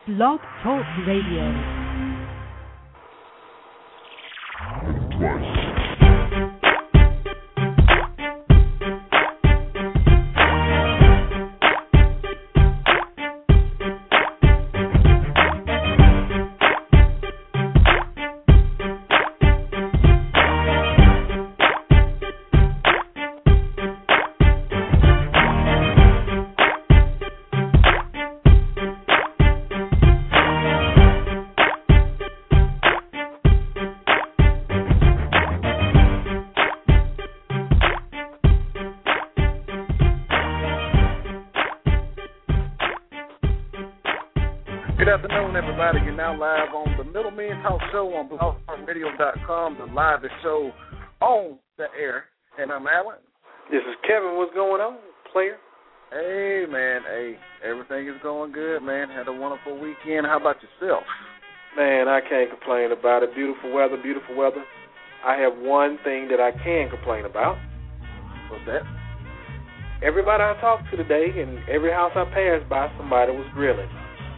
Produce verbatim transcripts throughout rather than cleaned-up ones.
Blog Talk Radio. Twice. Everybody, you're now live on the Middleman Talk Show on blog talk radio dot com, the livest show on the air. And I'm Alan. This is Kevin. What's going on, player? Hey, man. Hey, everything is going good, man. Had a wonderful weekend. How about yourself? Man, I can't complain about it. Beautiful weather, beautiful weather. I have one thing that I can complain about. What's that? Everybody I talked to today and every house I passed by, somebody was grilling.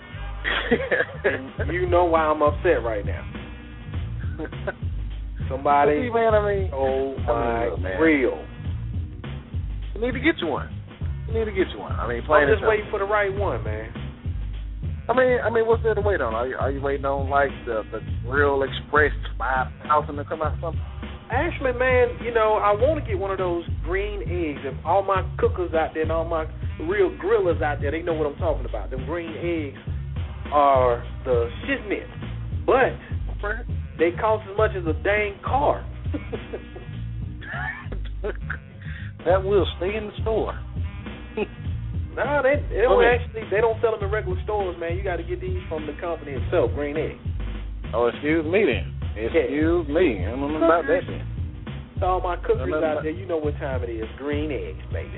And you know why I'm upset right now. Somebody See, man, I mean, oh my I mean, grill. You need to get you one. You need to get you one. I mean, plain I'm just and waiting for the right one, man. I mean, I mean, what's there to wait on? Are you, are you waiting on like the the Grill Express five thousand to come out or something? Actually, man, you know, I want to get one of those green eggs. If all my cookers out there and all my real grillers out there, they know what I'm talking about. Them green eggs are the shiznit, but they cost as much as a dang car. That will stay in the store. No, they, they don't actually. They don't sell them in regular stores, man. You got to get these from the company itself, Green Egg. Oh, excuse me then. Excuse yeah. me. I don't know about that then. So all my cookers no, no, out no. there, you know what time it is. Green eggs, baby.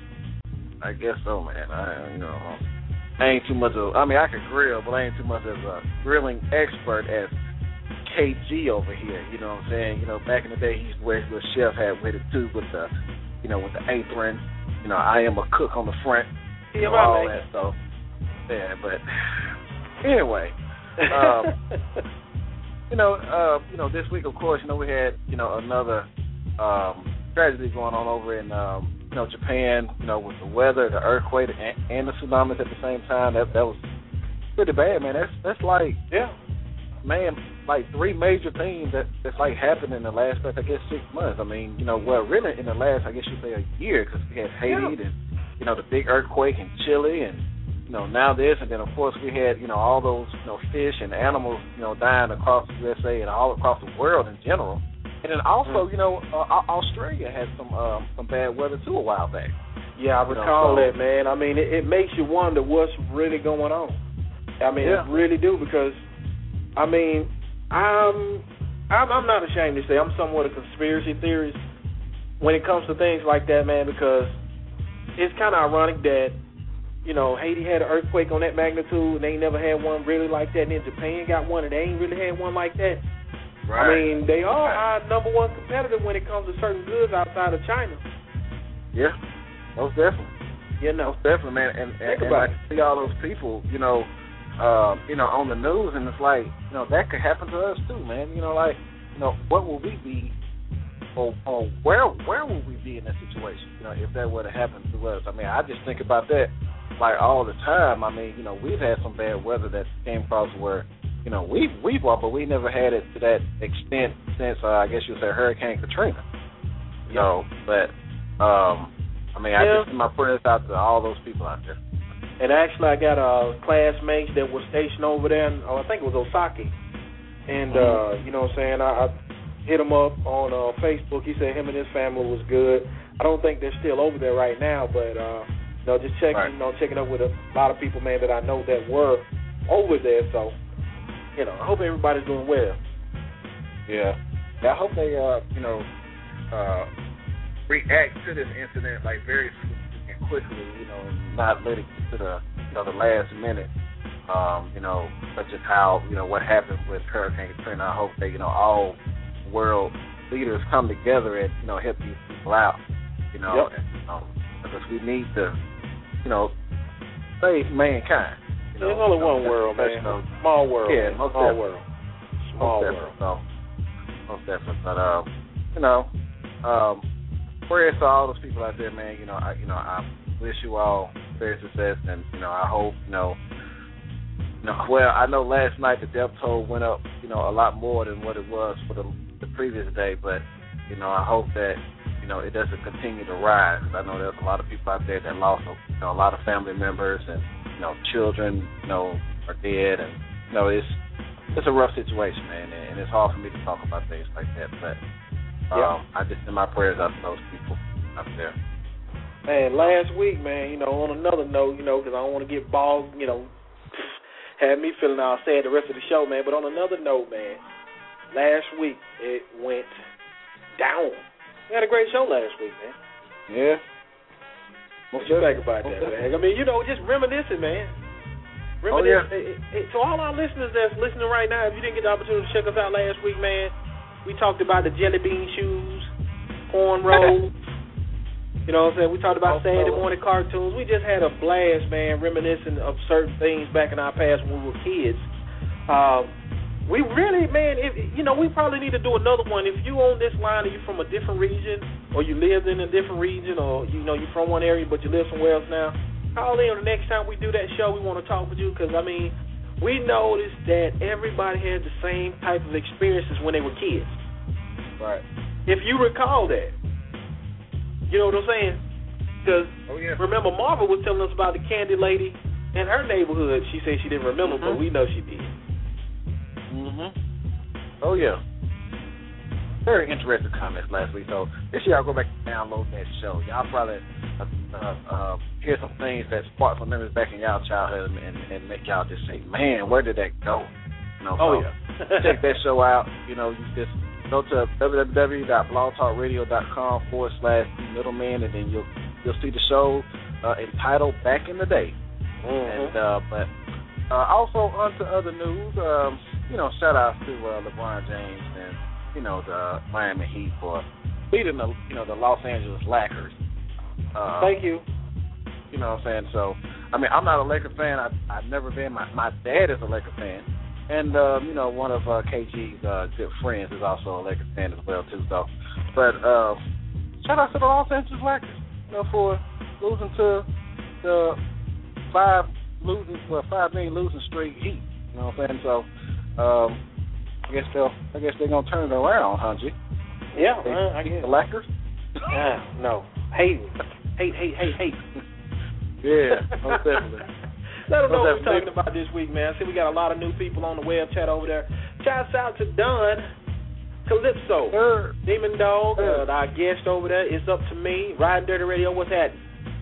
I guess so, man. I, you know, I ain't too much of. I mean, I can grill, but I ain't too much as a grilling expert as K G over here. You know what I'm saying? You know, back in the day, he used to wear his little chef hat with it too, with the, you know, with the apron. You know, I am a cook on the front. You know, all that stuff. Yeah, but anyway, um, you know, uh, you know, this week, of course, you know, we had, you know, another um, tragedy going on over in, um, you know, Japan. You know, with the weather, the earthquake, and, and the tsunamis at the same time. That that was pretty bad, man. That's that's like, yeah, man, like three major things that that's like happened in the last, I guess, six months. I mean, you know, well, really in the last, I guess you'd say a year, because we had Haiti yeah. and, you know, the big earthquake in Chile, and, you know, now this, and then, of course, we had, you know, all those, you know, fish and animals, you know, dying across the U S A and all across the world in general. And then also, you know, uh, Australia had some um, some bad weather, too, a while back. Yeah, I recall you know, so, that, man. I mean, it, it makes you wonder what's really going on. I mean, yeah. it really do, because, I mean, I'm, I'm I'm not ashamed to say I'm somewhat a conspiracy theorist when it comes to things like that, man, because it's kind of ironic that, you know, Haiti had an earthquake on that magnitude and they ain't never had one really like that, and then Japan got one and they ain't really had one like that. Right. I mean, they are our number one competitor when it comes to certain goods outside of China. Yeah, most definitely. You know. Most definitely, man. And, and, and I see all those people, you know, uh, you know, on the news, and it's like, you know, that could happen to us too, man. You know, like, you know, what will we be, or, or where where will we be in that situation, you know, if that were to happen to us? I mean, I just think about that, like, all the time. I mean, you know, we've had some bad weather that came across where, you know, we've, we've walked, but we never had it to that extent since, uh, I guess you would say, Hurricane Katrina. You know, but, um, I mean, I yeah. just send my prayers out to all those people out there. And actually, I got uh, classmates that were stationed over there, in, oh, I think it was Osaka. And, uh, you know what I'm saying, I, I hit him up on uh, Facebook. He said him and his family was good. I don't think they're still over there right now, but, uh, you know, just checking, right. you know, checking up with a lot of people, man, that I know that were over there. So, you know, I hope everybody's doing well. Yeah. yeah I hope they, uh, you know, uh, react to this incident, like, very and quickly, you know, and not let it get to the, you know, the last minute, um, you know, such as how, you know, what happened with Hurricane Katrina. I hope that, you know, all world leaders come together and, you know, help these people out, you know, yep. and, you know, because we need to, you know, save mankind. You know, There's only you know, one world, man. You know, small world. Yeah, man. most small definitely. world. Small most world. So, most definitely. But uh, you know, um, prayers to all those people out there, man. You know, I, you know, I wish you all very success, and you know, I hope, you know, you know. Well, I know last night the death toll went up, you know, a lot more than what it was for the, the previous day, but you know, I hope that, you know, it doesn't continue to rise. I know there's a lot of people out there that lost, you know, a lot of family members, and you know, children, you know, are dead, and you know, it's it's a rough situation, man, and it's hard for me to talk about things like that. But um, yeah. I just send my prayers out to those people out there. Man, last week, man, you know, on another note, you know, because I don't want to get bogged, you know, had me feeling all sad the rest of the show, man. But on another note, man, last week it went down. We had a great show last week, man. Yeah. What you think about that, man? I mean, you know, just reminiscing, man. Reminiscing. Oh, yeah. It, it, to all our listeners that's listening right now, if you didn't get the opportunity to check us out last week, man, we talked about the jelly bean shoes, cornrows. You know what I'm saying? We talked about Saturday morning cartoons. We just had a blast, man, reminiscing of certain things back in our past when we were kids. Um, we really, man, if, you know, we probably need to do another one. If you on this line and you're from a different region, or you lived in a different region, or, you know, you're from one area but you live somewhere else now, call in the next time we do that show. We want to talk with you because, I mean, we noticed that everybody had the same type of experiences when they were kids. Right. If you recall that. You know what I'm saying? Because oh, yeah. remember, Marva was telling us about the candy lady in her neighborhood. She said she didn't remember, mm-hmm. but we know she did. Mm-hmm. Oh, yeah. Very interesting comments last week. So this year I'll go back and download that show. Y'all probably uh, uh, uh, hear some things that spark some memories back in y'all childhood and, and make y'all just say, man, where did that go? You know, oh, so yeah. check that show out. You know, you just go to www.blogtalkradio.com forward slash the middleman, and then you'll you'll see the show uh, entitled Back in the Day. Mm-hmm. And uh, but uh, also on to other news. Um, you know, shout out to uh, LeBron James and you know the Miami Heat for beating the you know the Los Angeles Lakers. Uh, Thank you. You know what I'm saying? So I mean, I'm not a Laker fan. I, I've never been. My my dad is a Laker fan. And, um, you know, one of uh, K G's uh, good friends is also a Lakers fan as well, too. So, but uh, shout out to the Los Angeles Lakers, you know, for losing to the five losing, well, five million losing straight Heat. You know what I'm saying? So, um, I guess they'll, I guess they're gonna turn it around, huh, G? Yeah, they, uh, I guess the Lakers. Yeah, no, hate, hate, hate, hate, hate. Yeah, most definitely. Let them know what we're talking about this week, man. I see we got a lot of new people on the web chat over there. Shouts out to Don Calypso, Sure. Demon Dog, Sure. uh, our guest over there. It's Up to Me, Riding Dirty Radio. What's happening?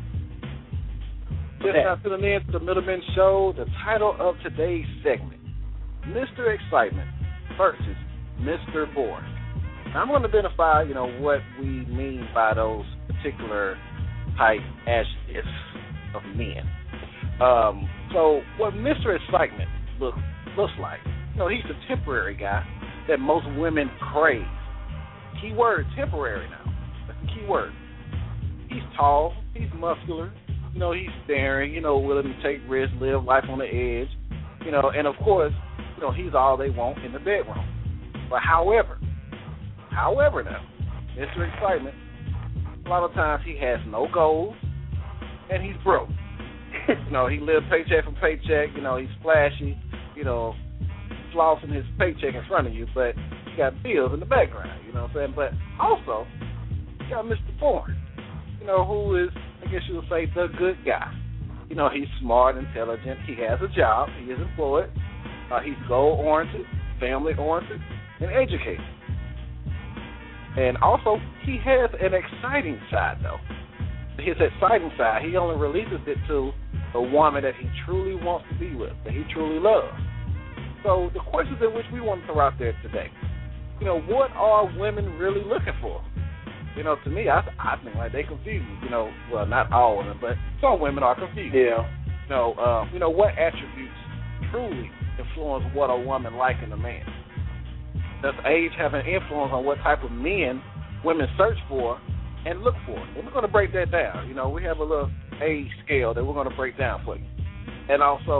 Just now tuning in to the Middleman Show. The title of today's segment, Mister Excitement versus Mister Boring. Now, I'm going to identify, you know, what we mean by those particular type adjectives of men. Um, so what Mister Excitement look, looks like, you know, he's the temporary guy that most women crave. Key word, temporary now. That's the key word. He's tall, he's muscular, you know, he's daring, you know, willing to take risks, live life on the edge, you know, and of course, you know, he's all they want in the bedroom. But however, however now, Mister Excitement, a lot of times he has no goals and he's broke. You know, he lives paycheck from paycheck. You know, he's flashy, you know, flossing his paycheck in front of you, but he got bills in the background, you know what I'm saying? But also, you got Mister Boring, you know, who is, I guess you would say, the good guy. You know, he's smart, intelligent. He has a job. He is employed. Uh, he's goal-oriented, family-oriented, and educated. And also, he has an exciting side, though. His exciting side, he only releases it to the woman that he truly wants to be with, that he truly loves. So the questions in which we want to throw out there today, you know, what are women really looking for? You know, to me, I, I think like they confused. You know, well, not all women, but some women are confused. Yeah. You know, uh, you know, what attributes truly influence what a woman like in a man? Does age have an influence on what type of men women search for and look for? And we're going to break that down. You know, we have a little age scale that we're going to break down for you. And also,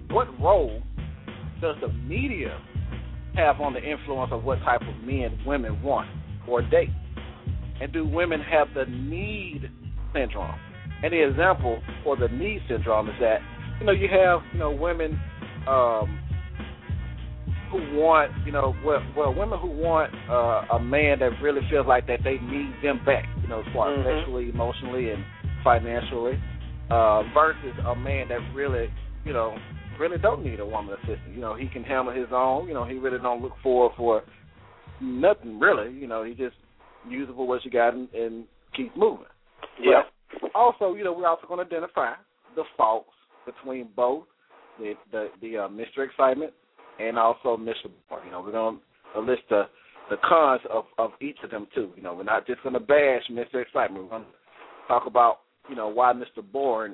what role does the media have on the influence of what type of men women want or date? And do women have the need syndrome? And the example for the need syndrome is that, you know, you have, you know, women um, who want, you know, well, well women who want uh, a man that really feels like that they need them back, you know, as far as mm-hmm. sexually, emotionally, and financially, uh, versus a man that really, you know, really don't need a woman assistant. You know, he can handle his own. You know, he really don't look forward for nothing really. You know, he just use it for what you got and, and keep moving. Yeah. But also, you know, we're also going to identify the faults between both the the, the uh, Mister Excitement and also Mister Boring. You know, we're going to list the the cons of, of each of them too. You know, we're not just going to bash Mister Excitement. We're going to talk about, you know, why Mister Boring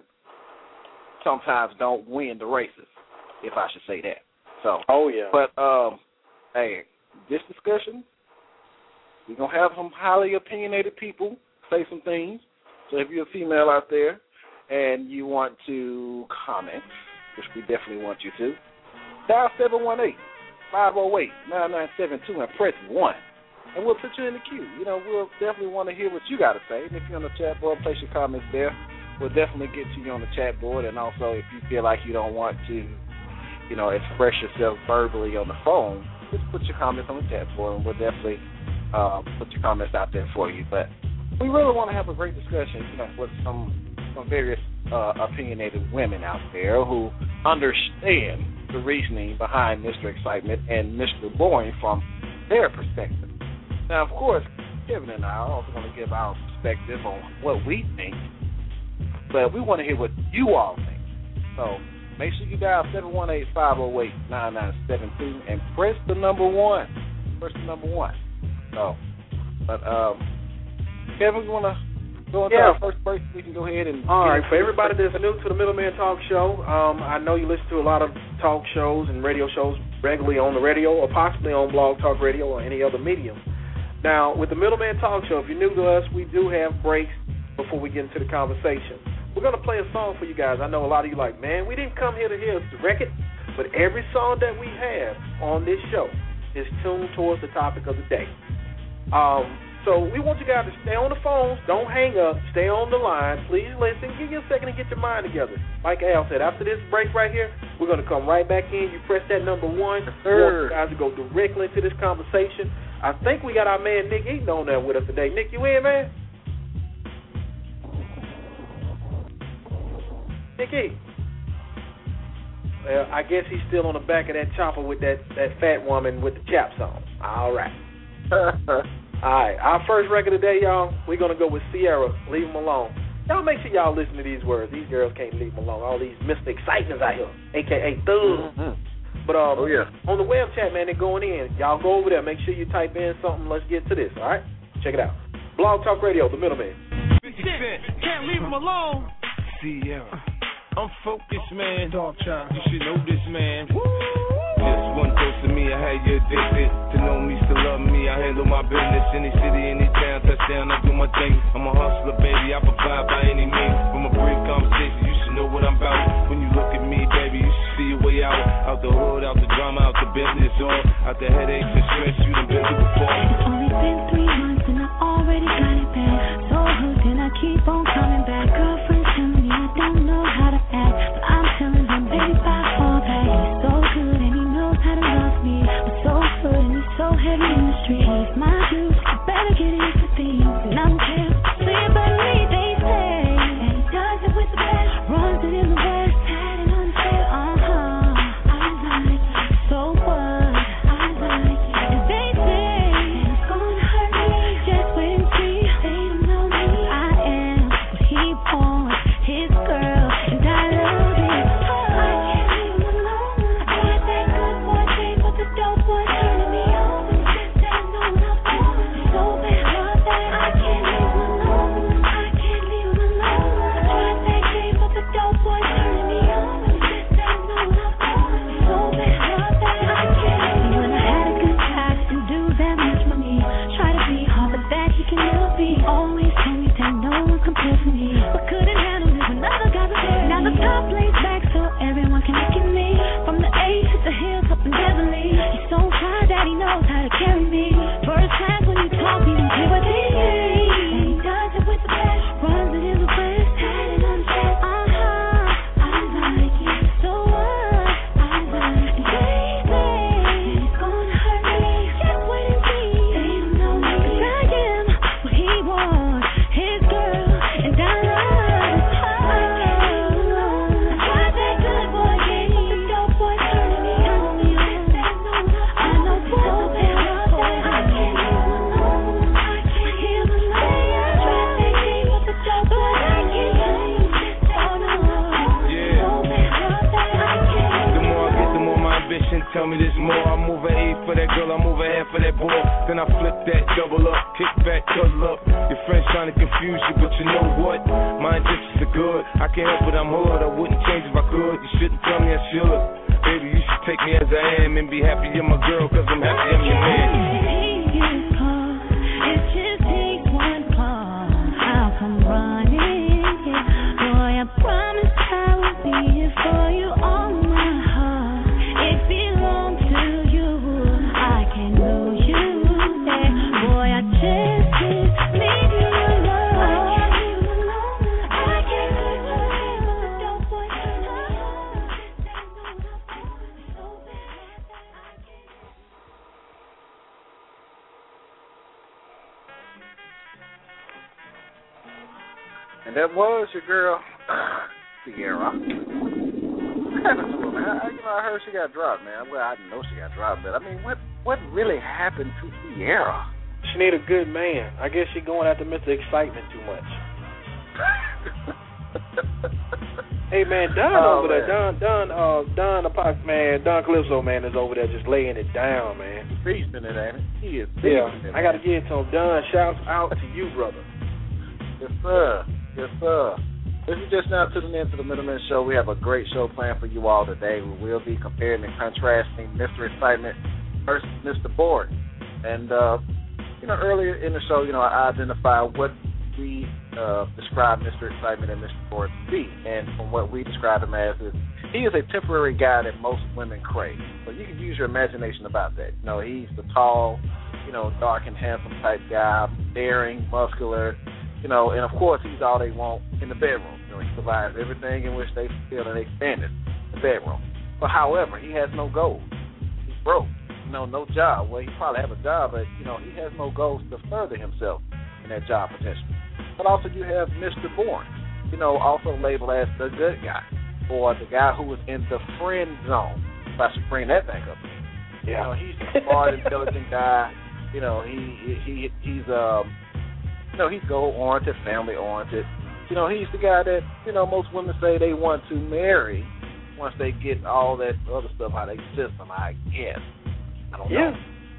sometimes don't win the races, if I should say that. So, oh yeah. But um, hey, this discussion, we're gonna have some highly opinionated people say some things. So if you're a female out there and you want to comment, which we definitely want you to, dial seven one eight, five oh eight, nine nine seven two and press one. And we'll put you in the queue. You know, we'll definitely want to hear what you got to say. And if you're on the chat board, place your comments there. We'll definitely get to you on the chat board. And also, if you feel like you don't want to, you know, express yourself verbally on the phone, just put your comments on the chat board, and we'll definitely uh, put your comments out there for you. But we really want to have a great discussion, you know, with some, some various uh, opinionated women out there who understand the reasoning behind Mister Excitement and Mister Boring from their perspective. Now, of course, Kevin and I are also going to give our perspective on what we think, but we want to hear what you all think. So make sure you dial seven one eight, five oh eight, nine nine seven two and press the number one. Press the number one. So, but, um, Kevin, you want to go into yeah. our first break? We can go ahead and... All right, for everybody that's new to the Middleman Talk Show, um, I know you listen to a lot of talk shows and radio shows regularly on the radio or possibly on Blog Talk Radio or any other medium. Now, with the Middleman Talk Show, if you're new to us, we do have breaks before we get into the conversation. We're going to play a song for you guys. I know a lot of you are like, man, we didn't come here to hear the record, but every song that we have on this show is tuned towards the topic of the day. Um, so we want you guys to stay on the phones. Don't hang up. Stay on the line. Please listen. Give you a second to get your mind together. Like Al said, after this break right here, we're going to come right back in. You press that number one. We want you guys to go directly into this conversation. I think we got our man Nick Eaton on there with us today. Nick, you in, man? Nick Eaton. Well, I guess he's still on the back of that chopper with that, that fat woman with the chaps on. All right. All right. Our first record today, y'all, we're going to go with Sierra, Leave 'Em Alone. Y'all make sure y'all listen to these words. These girls can't leave them alone. All these Mister Excitements out here, a k a. Thugs. Mm-hmm. But um, oh, yeah. on the web chat, man, they're going in. Y'all go over there. Make sure you type in something. Let's get to this, all right? Check it out. Blog Talk Radio, The Middleman. Can't leave him alone. Sierra. I'm focused, man. Dog child. You should know this, man. Woo! Just one dose of me, I had you addicted. To know me, still love me, I handle my business. Any city, any town, touchdown, I do my thing. I'm a hustler, baby, I provide by any means. From a brief conversation, you should know what I'm about. When you look at me, baby, you should see your way out. Out the hood, out the drama, out the business, or out the headaches and stress you done been through before. It's only been three months and I already got it bad. So hooked and I keep on coming back. Girlfriend telling me I don't know how to act, but I'm telling him, baby, I fall back. He's so good and he knows how to love me. I'm so good and he's so heavy in the street. He's my dude, I better get into things. And I don't care what they say about me, they say. And he does it with the best, runs it in the west, had it on the fair, uh-huh. I like it, so what? I like it. And they how to carry me. First class when you talk, you don't hear what they say. And he does it with the best, runs it in the west, had it on set. Uh-huh, I like it. So what? I like it. They say it's gonna hurt me. Just wait and see. They don't know me. 'Cause I am what he was, his girl, and I love his heart. I tried that good boy game, but the dope boy turned me on me. I know so bad, I can't hear alone. I can't hear alone. I tried that game, but the dope boy I can't hear. Oh no, Yeah. so bad, I can't. The more I get, the more my ambition tell me there's more. I move an eight for that girl, I move a half for that boy. Then I flip that, double up, kick back, cuddle up. Your friends trying to confuse you, but you know what? My intentions are good. I can't help it, I'm hood. I wouldn't change if I could. You shouldn't tell me I should. Baby, you should take me as I am and be happy you're my girl, cause I'm happy I'm your man. It just takes one call. I'll come running. Boy, I promise I will be here for you all my heart. It belongs to you. I can't lose you. Yeah. Boy, I just can't leave you alone. I can't leave you alone. I can't leave you alone. But the dope boy turned me on. So bad, I can't. And that was your girl, Sierra. What happened to her, man? I, you know, I heard she got dropped, man. Well, I didn't know she got dropped, but I mean, what what really happened to Sierra? She need a good man. I guess she going after Mister Excitement too much. Hey man, Don Oh, over there, man. Don, Don, uh, Don, Apoc, man, Don Calypso, man, is over there just laying it down, man. Beasting it, ain't it? He is Yeah, beasting it. I got to give it to him. Don, shouts out to you, brother. Yes, sir. Yes, sir. If you're just now tuning in to the Middleman Show, we have a great show planned for you all today. We will be comparing and contrasting Mister Excitement versus Mister Boring. And, uh, you know, earlier in the show, you know, I identified what we uh, describe Mister Excitement and Mister Boring to be. And from what we describe him as is, he is a temporary guy that most women crave. So you can use your imagination about that. You know, he's the tall, you know, dark and handsome type guy, daring, muscular, you know, and of course he's all they want in the bedroom. You know, he provides everything in which they feel and they stand in the bedroom. But however, he has no goals. He's broke. You know, no job. Well, he probably have a job, but you know, he has no goals to further himself in that job potential. But also you have Mister Boring, you know, also labeled as the good guy or the guy who was in the friend zone. If I should bring that back up. Yeah. You know, he's a smart, intelligent guy. You know, he he, he he's um. You know, he's goal-oriented, family-oriented. You know, he's the guy that, you know, most women say they want to marry once they get all that other stuff out of their system, I guess. I don't Yeah. know.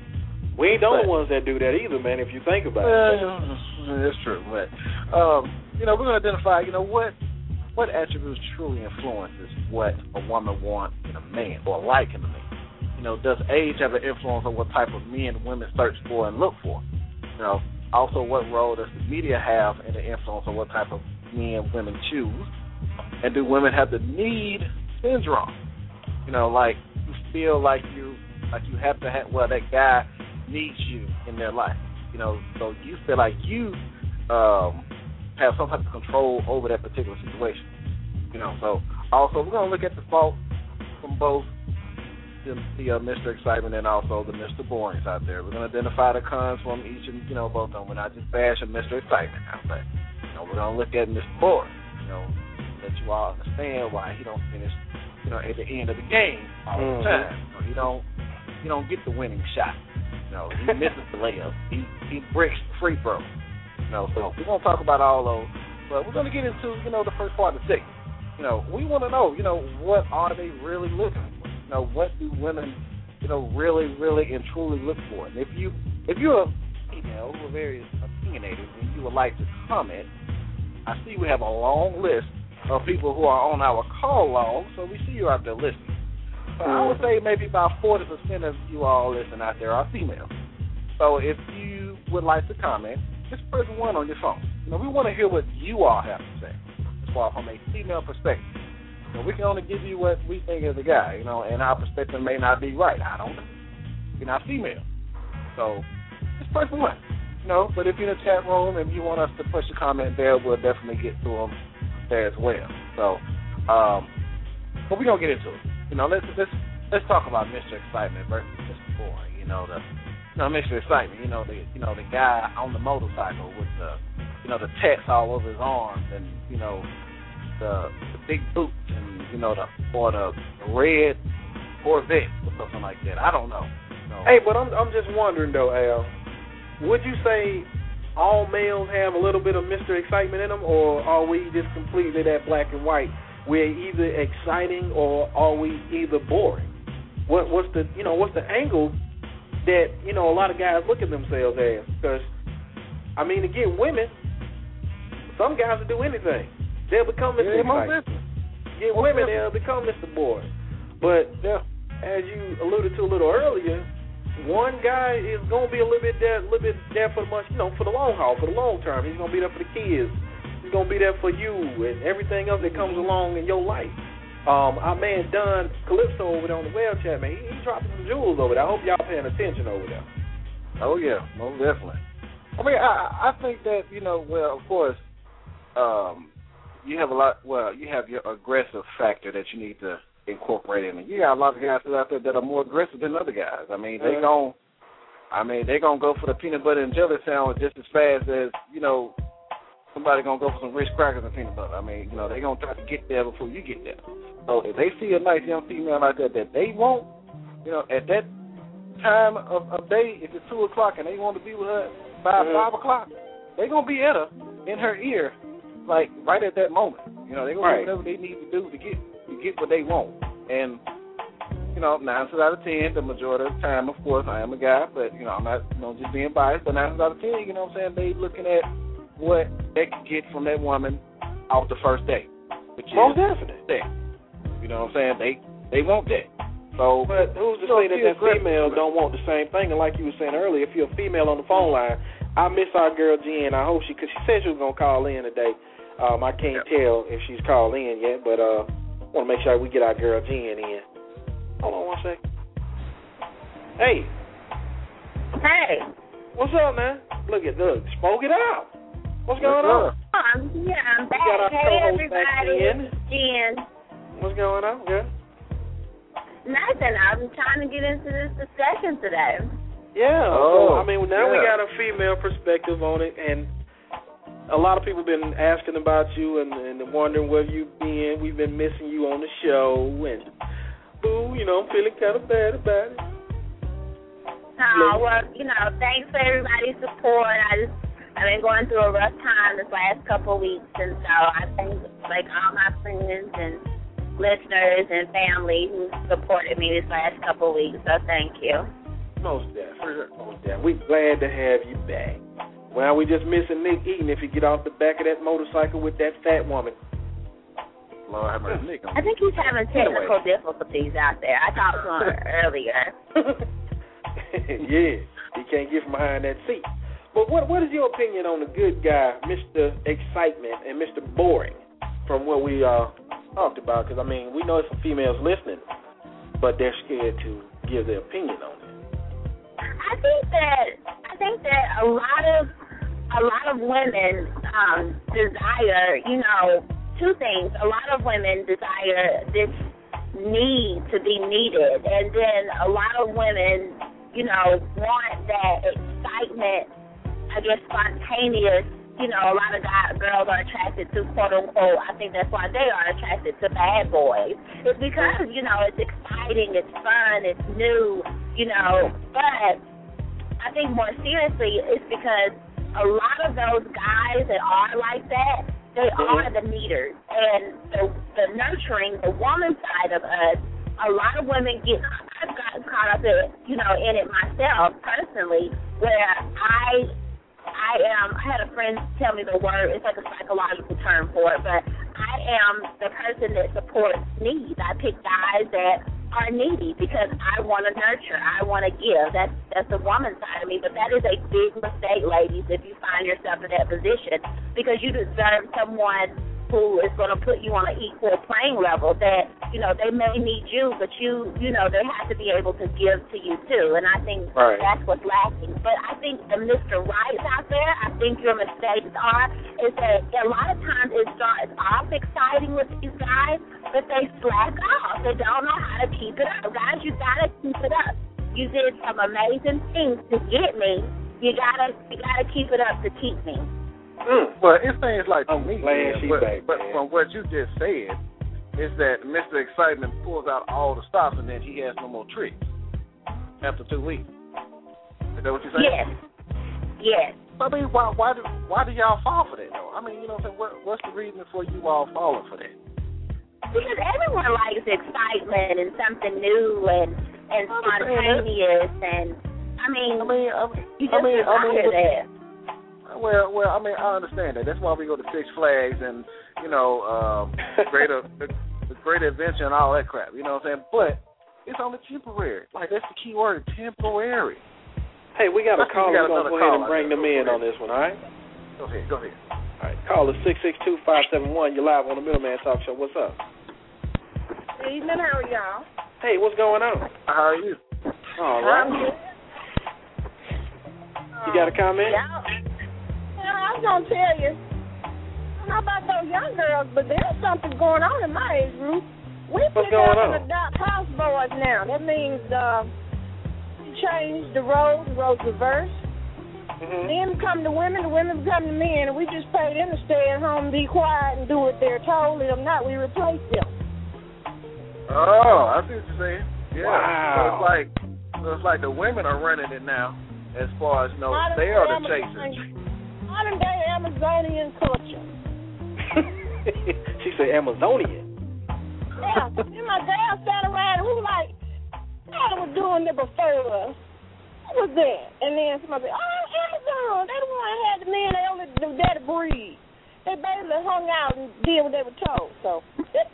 We ain't the only But- ones that do that either, man, if you think about it. Well, that's true. But, um, you know, we're going to identify, you know, what what attributes truly influences what a woman wants in a man or like in a man. You know, does age have an influence on what type of men women search for and look for? You know, also, what role does the media have in the influence on what type of men women choose? And do women have the need syndrome? You know, like you feel like you like you have to have, well, that guy needs you in their life. You know, so you feel like you um, have some type of control over that particular situation. You know, so also we're going to look at the fault from both the, the uh, Mister Excitement and also the Mister Borings out there. We're going to identify the cons from each and, you know, both of them. We're not just bashing Mister Excitement out there. You know, we're going to look at Mister Boring, you know, let you all understand why he don't finish, you know, at the end of the game all mm-hmm. the time. You know, he don't, he don't get the winning shot. You know, he misses the layup. He he breaks the free throw. You know, so we're going to talk about all those. But we're going to get into, you know, the first part of the segment. You know, we want to know, you know, what are they really looking for? You know, what do women, you know, really, really and truly look for? And if you, if you're a female who are very opinionated and you would like to comment, I see we have a long list of people who are on our call log, so we see you out there listening. So I would say maybe about forty percent of you all listening out there are female. So if you would like to comment, just press one on your phone. You know, we want to hear what you all have to say as far from a female perspective. You know, we can only give you what we think as a guy, you know, and our perspective may not be right. I don't know. You're not female. So just press one. You know, but if you're in the chat room and you want us to push a comment there, we'll definitely get to them there as well. So, um, but we're gonna get into it. You know, let's let's let's talk about Mister Excitement versus Mister Boring. You know, the you know Mister Excitement. You know the you know the guy on the motorcycle with the you know the text all over his arms and you know the the big boots and you know the or the, the red Corvette or something like that. I don't know. So, hey, but I'm I'm just wondering though, Al. Would you say all males have a little bit of Mister Excitement in them, or are we just completely that black and white? We're either exciting or are we either boring? What what's the you know what's the angle that you know a lot of guys look at themselves as? Because I mean, to get women, some guys will do anything. They'll become Mister Yeah, Excitement. Get women, they'll become Mister Boring. But yeah. as you alluded to a little earlier, one guy is gonna be a little bit there, a little bit there for the much, you know, for the long haul, for the long term. He's gonna be there for the kids. He's gonna be there for you and everything else that comes along in your life. Um, our man Don Calypso over there on the web chat, man, he, he dropping some jewels over there. I hope y'all paying attention over there. Oh yeah, most definitely. I mean, I I think that you know, well, of course, um, you have a lot. Well, you have your aggressive factor that you need to incorporate in it. You got a lot of guys out there that are more aggressive than other guys. I mean, they gon' I mean, they gonna go for the peanut butter and jelly sandwich just as fast as you know somebody gonna go for some Ritz crackers and peanut butter. I mean, you know, they gonna try to get there before you get there. So if they see a nice young female like that that they want, you know, at that time of, of day, if it's two o'clock and they want to be with her by mm-hmm. five o'clock, they gonna be at her in her ear, like right at that moment. You know, they gonna right. do whatever they need to do to get. get what they want. And, you know, nine times out of ten, the majority of the time, of course, I am a guy, but, you know, I'm not, you know, just being biased, but nine times out of ten, you know what I'm saying, they looking at what they can get from that woman off the first day. Which Most is definitely. That. You know what I'm saying? They they want that. So, but who's to say that that female don't want the same thing? And like you were saying earlier, if you're a female on the phone line, I miss our girl Jen. I hope she, because she said she was going to call in today. Um, I can't yeah. tell if she's called in yet, but, uh, I want to make sure we get our girl Jen in. Hold on one second. Hey. Hey. What's up, man? Look at look. Spoke it out. What's going on? Um, yeah, I'm back. We got our hey, everybody. Jen. What's going on? Good. Nothing. I'm trying to get into this discussion today. Yeah. Oh, so, I mean, now yeah. we got a female perspective on it, and a lot of people have been asking about you and, and wondering where you've been. We've been missing you on the show. And, boo, you know, I'm feeling kind of bad about it. Oh, well, you know, thanks for everybody's support. I just, I've been going through a rough time this last couple of weeks. And so I thank, like, all my friends and listeners and family who supported me this last couple of weeks. So thank you. Most definitely. Most definitely. We're glad to have you back. Well, we just missing Nick Eaton if you get off the back of that motorcycle with that fat woman. Lord have mercy, Nick. I think he's having technical anyway. difficulties out there. I talked to him earlier. Yeah, he can't get from behind that seat. But what what is your opinion on the good guy, Mister Excitement, and Mister Boring, from what we uh, talked about? Because, I mean, we know some females listening, but they're scared to give their opinion on it. I think that I think that a lot of a lot of women um, desire, you know, two things. A lot of women desire this need to be needed, and then a lot of women, you know, want that excitement, I guess, spontaneous. You know, a lot of guys, girls are attracted to, quote unquote, I think that's why they are attracted to bad boys. It's because, you know, it's exciting, it's fun, it's new, you know, but I think more seriously, it's because a lot of those guys that are like that, they are the needers. And the, the nurturing, the woman side of us, a lot of women get, I've gotten caught up in, you know, in it myself personally, where I, I am, I had a friend tell me the word, it's like a psychological term for it, but I am the person that supports needs. I pick guys that are needy because I want to nurture, I want to give. That's that's the woman side of me, but that is a big mistake, ladies, if you find yourself in that position, because you deserve someone who is going to put you on an equal playing level, that, you know, they may need you, but you, you know, they have to be able to give to you too. And I think right. that's what's lacking. But I think the Mister Rights out there, I think your mistakes are, is that a lot of times it starts off exciting with these guys, but they slack off. They don't know how to keep it up. Guys, you got to keep it up. You did some amazing things to get me. You gotta, you gotta keep it up to keep me. Mm. Well, it seems like to me, man, but, back, but man. from what you just said, is that Mister Excitement pulls out all the stops and then he has no more tricks after two weeks. Is that what you're saying? Yes. Yes. I mean, why, why do why do y'all fall for that though? I mean, you know what I'm saying? What, what's the reason for you all falling for that? Because everyone likes excitement and something new and and spontaneous, and I mean, I mean, I mean, you just I mean, I mean, that. Well, well, I mean, I understand that. That's why we go to Six Flags and, you know, um, greater, the, the Great Adventure and all that crap. You know what I'm saying? But it's only temporary. Like, that's the key word, temporary. Hey, we got a caller. We're going to go ahead and bring them in go on this one, all right? Go ahead, go ahead. All right, caller six six two, five seven one. You're live on the Middleman Talk Show. What's up? Good evening. How are y'all? Hey, what's going on? How are you? All right. You got a comment? Yeah. I was going to tell you, I don't know about those young girls, but there's something going on in my age group. We What's pick going up on? and adopt houseboys now. That means uh, change the roles, the roles reverse. Mm-hmm. Men become the women, the women become the men, and we just pay them to stay at home, be quiet, and do what they're told. And if not, we replace them. Oh, I see what you're saying. Yeah. Wow. So it's like, so it's like the women are running it now, as far as, you know, Modern they are the Amazon- chasers. Modern day Amazonian culture. She said Amazonian. Yeah, and my dad sat around and we were like, Adam was doing it before us. What was that? And then somebody said, oh, Amazon, they the one that had the men, they only do that to breed. They basically hung out and did what they were told, so.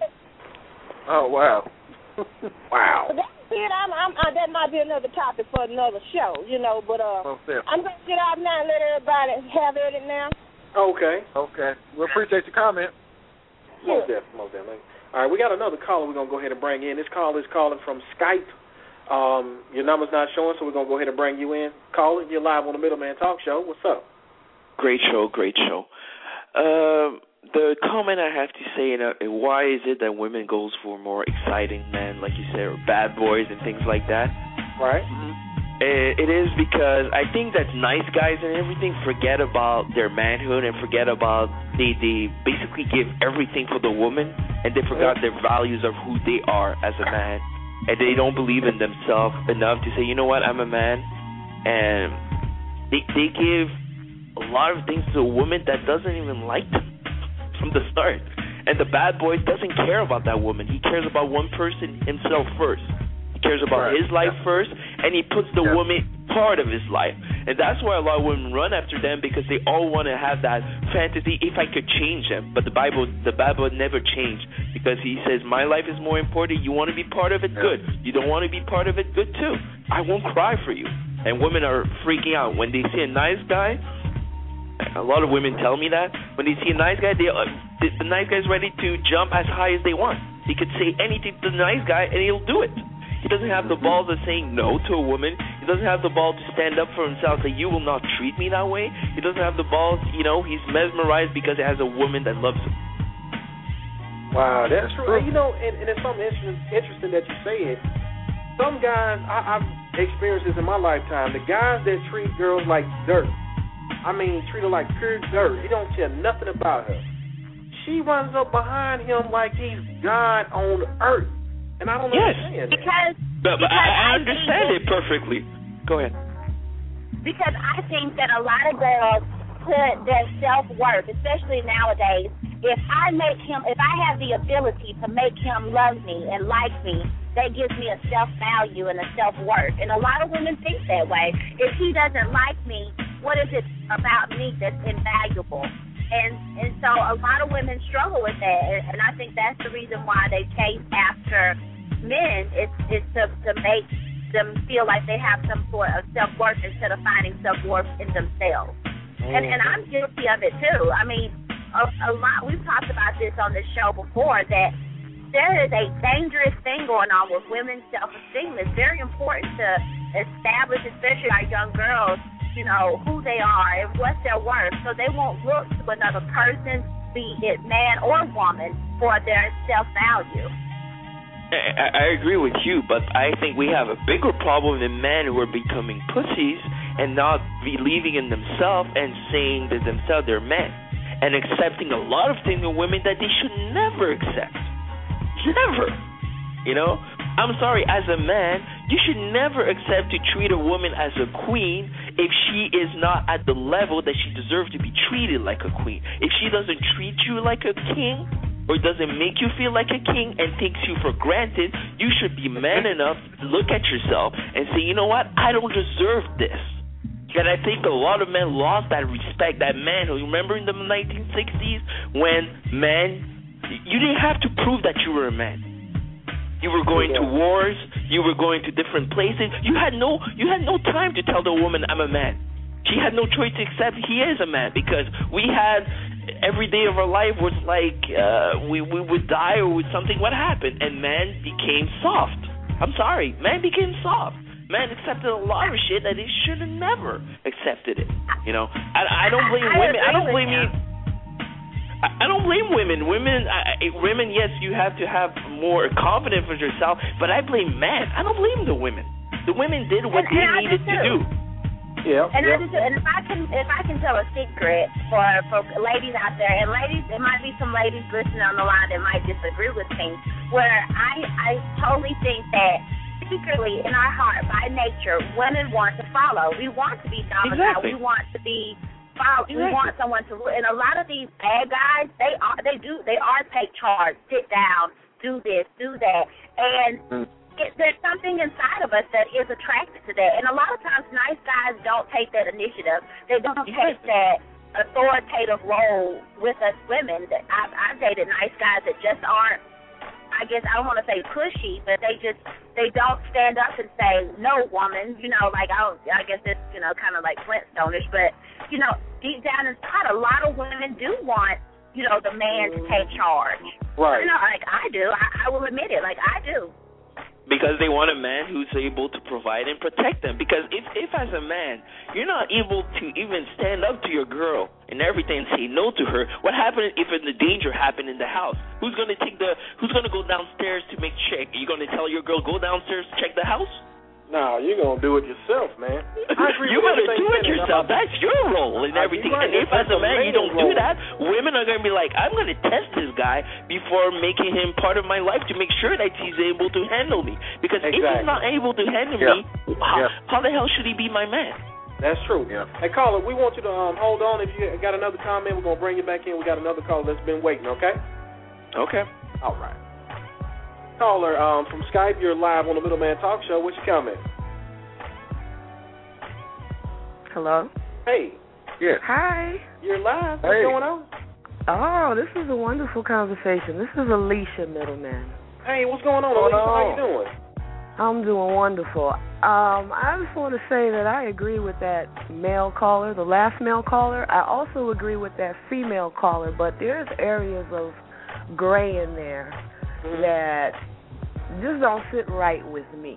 Oh, wow. Wow. But that's it. I'm, I'm, I, that might be another topic for another show, you know, but uh, Most definitely. I'm going to get out now and let everybody have at it now. Okay. Okay. We appreciate your comment. Most definitely, most definitely. All right, we got another caller we're going to go ahead and bring in. This caller is calling from Skype. Um, your number's not showing, so we're going to go ahead and bring you in. Caller, you're live on the Middleman Talk Show. What's up? Great show, great show. Uh, the comment I have to say, you know, why is it that women goes for more exciting men, like you said, or bad boys and things like that? Right. Mm-hmm. It, it is because I think that nice guys and everything forget about their manhood and forget about, they, they basically give everything for the woman, and they forgot their values of who they are as a man. And they don't believe in themselves enough to say, you know what, I'm a man. And they they give a lot of things to a woman that doesn't even like them from the start. And the bad boy doesn't care about that woman. He cares about one person, himself first. He cares about right. his life yeah. first, and he puts the yeah. woman part of his life. And that's why a lot of women run after them, because they all want to have that fantasy, if I could change them. But the Bible the Bible never changed, because he says, my life is more important. You want to be part of it? Yeah. Good. You don't want to be part of it? Good too. I won't cry for you. And women are freaking out. When they see a nice guy, a lot of women tell me that, when they see a nice guy, they, uh, the, the nice guy's ready to jump as high as they want. He could say anything to the nice guy, and he'll do it. He doesn't have the balls of saying no to a woman. He doesn't have the ball to stand up for himself, say, you will not treat me that way. He doesn't have the balls, you know, he's mesmerized because he has a woman that loves him. Wow, that's true. You know, and, and it's something interesting, interesting that you said. Some guys, I, I've experienced this in my lifetime, the guys that treat girls like dirt, I mean, treat her like pure dirt. He don't care nothing about her. She runs up behind him like he's God on earth. And I don't yes. understand that. Because, but, but because I, I I understand it perfectly. Go ahead. Because I think that a lot of girls put their self-worth, especially nowadays, if I make him, if I have the ability to make him love me and like me, that gives me a self-value and a self-worth. And a lot of women think that way. If he doesn't like me, what is it about me that's invaluable? And and so a lot of women struggle with that, and I think that's the reason why they chase after men, is, is to, to make them feel like they have some sort of self-worth instead of finding self-worth in themselves. Mm-hmm. And and I'm guilty of it too. I mean, a, a lot. We've talked about this on the show before that there is a dangerous thing going on with women's self-esteem. It's very important to establish, especially our young girls, you know, who they are and what's their worth, so they won't look to another person, be it man or woman, for their self-value. I, I agree with you, but I think we have a bigger problem than men who are becoming pussies and not believing in themselves and saying to themselves they're men and accepting a lot of things in women that they should never accept. Never. You know? I'm sorry, as a man, you should never accept to treat a woman as a queen if she is not at the level that she deserves to be treated like a queen. If she doesn't treat you like a king or doesn't make you feel like a king and takes you for granted, you should be man enough to look at yourself and say, you know what, I don't deserve this. And I think a lot of men lost that respect, that man. Remember in the nineteen sixties when men, you didn't have to prove that you were a man. You were going to wars. You were going to different places. You had no, you had no time to tell the woman, I'm a man. She had no choice to accept he is a man, because we had every day of our life was like uh, we we would die or with something would happen, and man became soft. I'm sorry, man became soft. Man accepted a lot of shit that he should have never accepted it. You know, I, I don't blame women. I don't blame you. I don't blame women. Women, I, women. Yes, you have to have more confidence in yourself. But I blame men. I don't blame the women. The women did what and, they and needed to do. Yeah. And yeah. I do too. And if I can, if I can tell a secret for for ladies out there, and ladies, there might be some ladies listening on the line that might disagree with me, where I I totally think that secretly in our heart, by nature, women want to follow. We want to be dominant. Exactly. We want to be. Exactly. We want someone to, and a lot of these bad guys, they are, they do, they are take charge, sit down, do this, do that, and mm. it, there's something inside of us that is attracted to that. And a lot of times, nice guys don't take that initiative. They don't take that authoritative role with us women. That I've, I've dated nice guys that just aren't, I guess I don't want to say pushy, but they just, they don't stand up and say, no, woman, you know, like, I, don't, I guess it's, you know, kind of like Flintstone-ish, but, you know, deep down inside, a lot of women do want, you know, the man to take charge. Right. You know, like I do. I, I will admit it, like I do. Because they want a man who's able to provide and protect them. Because if, if as a man, you're not able to even stand up to your girl and everything and say no to her, what happens if the danger happened in the house? Who's going to take the, who's going to go downstairs to make check? Are you going to tell your girl, go downstairs, check the house? No, you're going to do it yourself, man. I agree you with better do it yourself. That's your role and everything. Right. And if as a man you don't role. do that, women are going to be like, I'm going to test this guy before making him part of my life to make sure that he's able to handle me. Because exactly. if he's not able to handle yeah. me, how, yeah. how the hell should he be my man? That's true. Yeah. Hey, caller, we want you to um, hold on. If you got another comment, we're going to bring you back in. We got another caller that's been waiting, okay? Okay. All right. Caller um, from Skype, you're live on the Middleman Talk Show. What's your comment? Hello? Hey. Yeah. Hi. You're live. What's hey. going on? Oh, this is a wonderful conversation. This is Alicia, Middleman. Hey, what's going on, Alicia? How you doing? I'm doing wonderful. Um, I just want to say that I agree with that male caller, the last male caller. I also agree with that female caller, but there's areas of gray in there mm-hmm. that just don't sit right with me.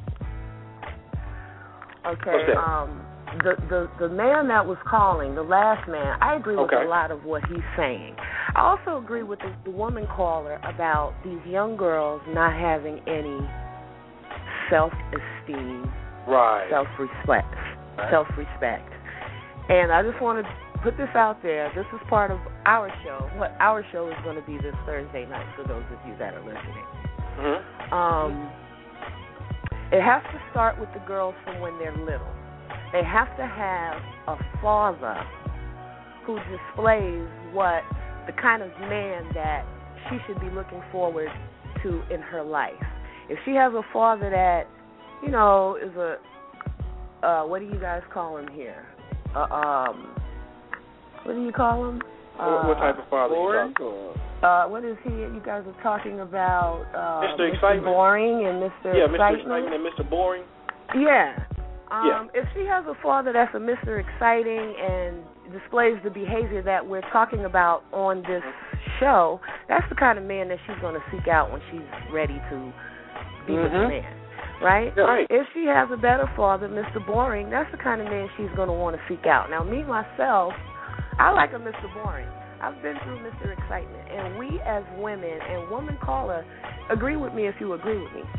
Okay. What's that? Um, The, the the man that was calling, the last man, I agree with okay. a lot of what he's saying. I also agree with the, the woman caller about these young girls not having any self-esteem, right. self-respect, right. self-respect. And I just want to put this out there. This is part of our show. What our show is going to be this Thursday night for those of you that are listening. Mm-hmm. Um, it has to start with the girls from when they're little. They have to have a father who displays what the kind of man that she should be looking forward to in her life. If she has a father that, you know, is a, uh, what do you guys call him here? Uh, um, what do you call him? Uh, what type of father boring? you talking uh, What is he? You guys are talking about uh, Mister Mister Excitement. Boring and Mister Yeah, Excitement. Mister Excitement and Mister Boring. Yeah. Um, yeah. If she has a father that's a Mister Exciting and displays the behavior that we're talking about on this show, that's the kind of man that she's going to seek out when she's ready to be mm-hmm. with a man, right? right? If she has a better father, Mister Boring, that's the kind of man she's going to want to seek out. Now, me, myself, I like a Mister Boring. I've been through Mister Excitement, and we as women, and woman caller, agree with me if you agree with me.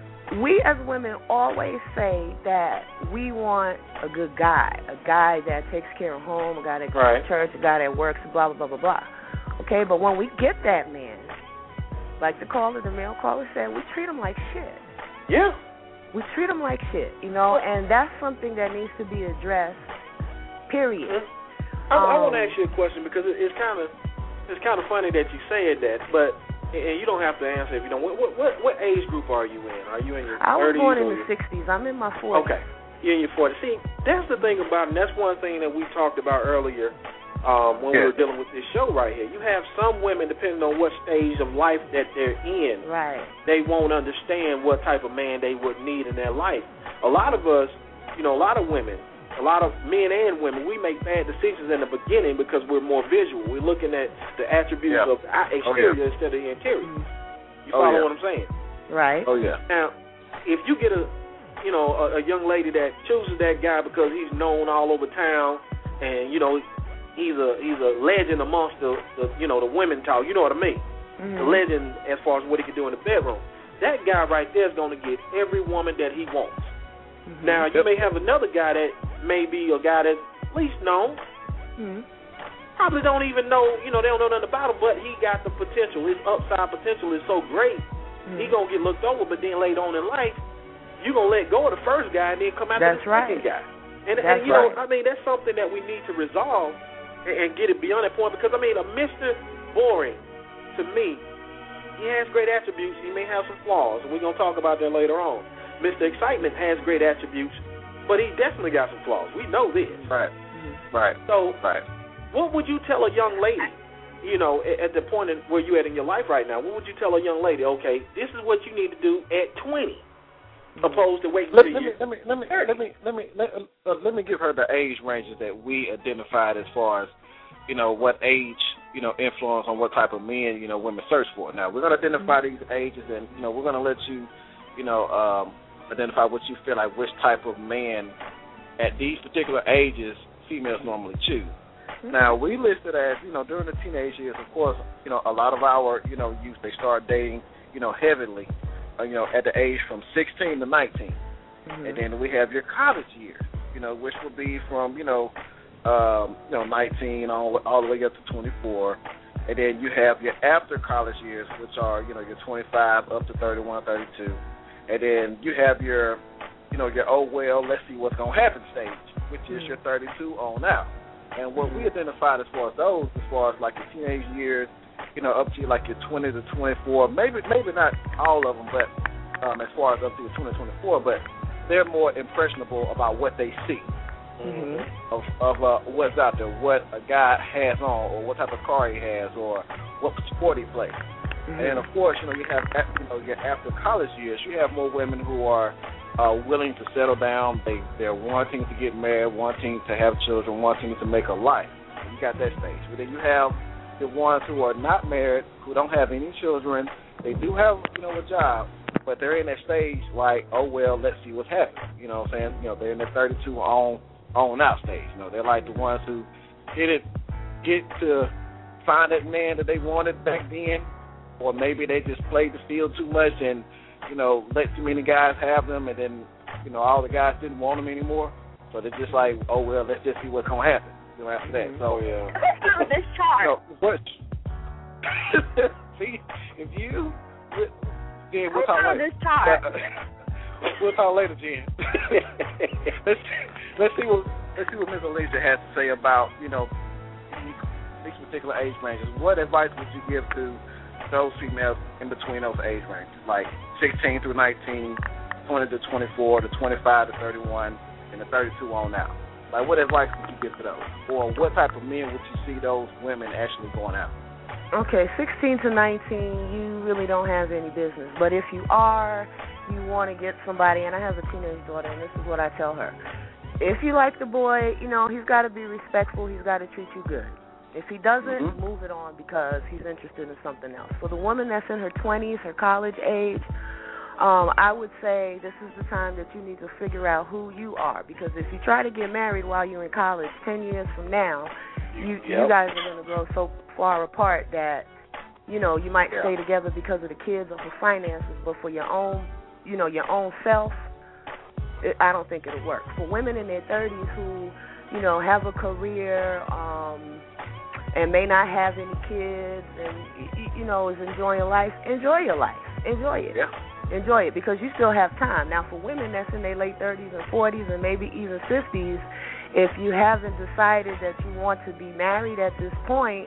We as women always say that we want a good guy, a guy that takes care of home, a guy that goes right. to church, a guy that works, blah, blah, blah, blah, blah. Okay, but when we get that man, like the caller, the male caller said, we treat him like shit. Yeah. We treat him like shit, you know, and that's something that needs to be addressed, period. Mm-hmm. I, um, I want to ask you a question because it, it's kind of it's kind of funny that you said that, but and you don't have to answer if you don't. What what what age group are you in? Are you in your I was thirties? born in or the your... sixties. I'm in my forties. Okay, you're in your forties. See, that's the thing about, and that's one thing that we talked about earlier um, when yeah. we were dealing with this show right here. You have some women, depending on what stage of life that they're in, right? They won't understand what type of man they would need in their life. A lot of us, you know, a lot of women. A lot of men and women, we make bad decisions in the beginning because we're more visual. We're looking at the attributes yeah. of the exterior oh, yeah. instead of the interior. You oh, follow yeah. what I'm saying? Right. Oh, yeah. Now, if you get a, you know, a, a young lady that chooses that guy because he's known all over town, and you know, he's a he's a legend amongst the, the you know the women talk. You know what I mean? Mm-hmm. The legend as far as what he can do in the bedroom. That guy right there is going to get every woman that he wants. Mm-hmm. Now, you may have another guy that may be a guy that's least known. Mm-hmm. Probably don't even know, you know, they don't know nothing about him, but he got the potential. His upside potential is so great, mm-hmm. he going to get looked over, but then later on in life, you're going to let go of the first guy and then come out that's to the right. second guy. And, that's and you right. know, I mean, that's something that we need to resolve and, and get it beyond that point because, I mean, a Mister Boring, to me, he has great attributes. He may have some flaws, and we're going to talk about that later on. Mister Excitement has great attributes, but he definitely got some flaws. We know this. Right. Mm-hmm. Right. So, right. what would you tell a young lady, you know, at, at the point in, where you're at in your life right now? What would you tell a young lady? Okay, this is what you need to do at twenty, opposed to waiting let, until let, you me, let me let me let me let me let, uh, let me give her the age ranges that we identified as far as, you know, what age, you know, influence on what type of men, you know, women search for. Now we're going to identify mm-hmm. these ages, and you know, we're going to let you, you know. Um, identify what you feel like which type of man at these particular ages females normally choose. Mm-hmm. Now, we listed as, you know, during the teenage years, of course, you know, a lot of our, you know, youth, they start dating, you know, heavily, uh, you know, at the age from sixteen to nineteen. Mm-hmm. And then we have your college years, you know, which will be from, you know, um, you know, nineteen all, all the way up to twenty-four. And then you have your after college years, which are, you know, your twenty-five up to thirty-one, thirty-two. And then you have your, you know, your oh, well, let's see what's going to happen stage, which is your thirty-two on out. And what we identified as far as those, as far as like your teenage years, you know, up to like your twenty to twenty-four, maybe maybe not all of them, but um, as far as up to your twenty to twenty-four, but they're more impressionable about what they see mm-hmm. of, of uh, what's out there, what a guy has on, or what type of car he has, or what sport he plays. Mm-hmm. And, of course, you know, you have, you know, your after college years, you have more women who are uh, willing to settle down. They, they're wanting to get married, wanting to have children, wanting to make a life. And you got that stage. But then you have the ones who are not married, who don't have any children. They do have, you know, a job, but they're in that stage like, oh, well, let's see what's happening. You know what I'm saying? You know, they're in their thirty-two on, on out stage. You know, they're like the ones who didn't get to find that man that they wanted back then. Or maybe they just played the field too much and, you know, let too many guys have them, and then, you know, all the guys didn't want them anymore. So they're just like, oh, well, let's just see what's going to happen, you know, after that. So, yeah. Let's go with this chart. So, what, see, if you, Jen, we'll talk later. This chart. We'll talk later, Jen. let's, let's see what, let's see what Miz Alicia has to say about, you know, these particular age ranges. What advice would you give to those females in between those age ranges, like sixteen through nineteen, twenty to twenty-four, to twenty-five to thirty-one, and the thirty-two on out? Like, what advice would you give to those? Or what type of men would you see those women actually going out? Okay, sixteen to nineteen, you really don't have any business. But if you are, you want to get somebody, and I have a teenage daughter, and this is what I tell her. if you like the boy, you know, he's got to be respectful. He's got to treat you good. If he doesn't, mm-hmm. move it on because he's interested in something else. For the woman that's in her twenties, her college age, um, I would say this is the time that you need to figure out who you are. Because if you try to get married while you're in college, ten years from now, you, yep. you guys are going to grow so far apart that, you know, you might yeah. stay together because of the kids or for finances, but for your own, you know, your own self, it, I don't think it'll work. For women in their thirties who, you know, have a career, um, and may not have any kids and, you know, is enjoying life, enjoy your life. Enjoy it. Yeah. Enjoy it because you still have time. Now, for women that's in their late thirties and forties and maybe even fifties, if you haven't decided that you want to be married at this point,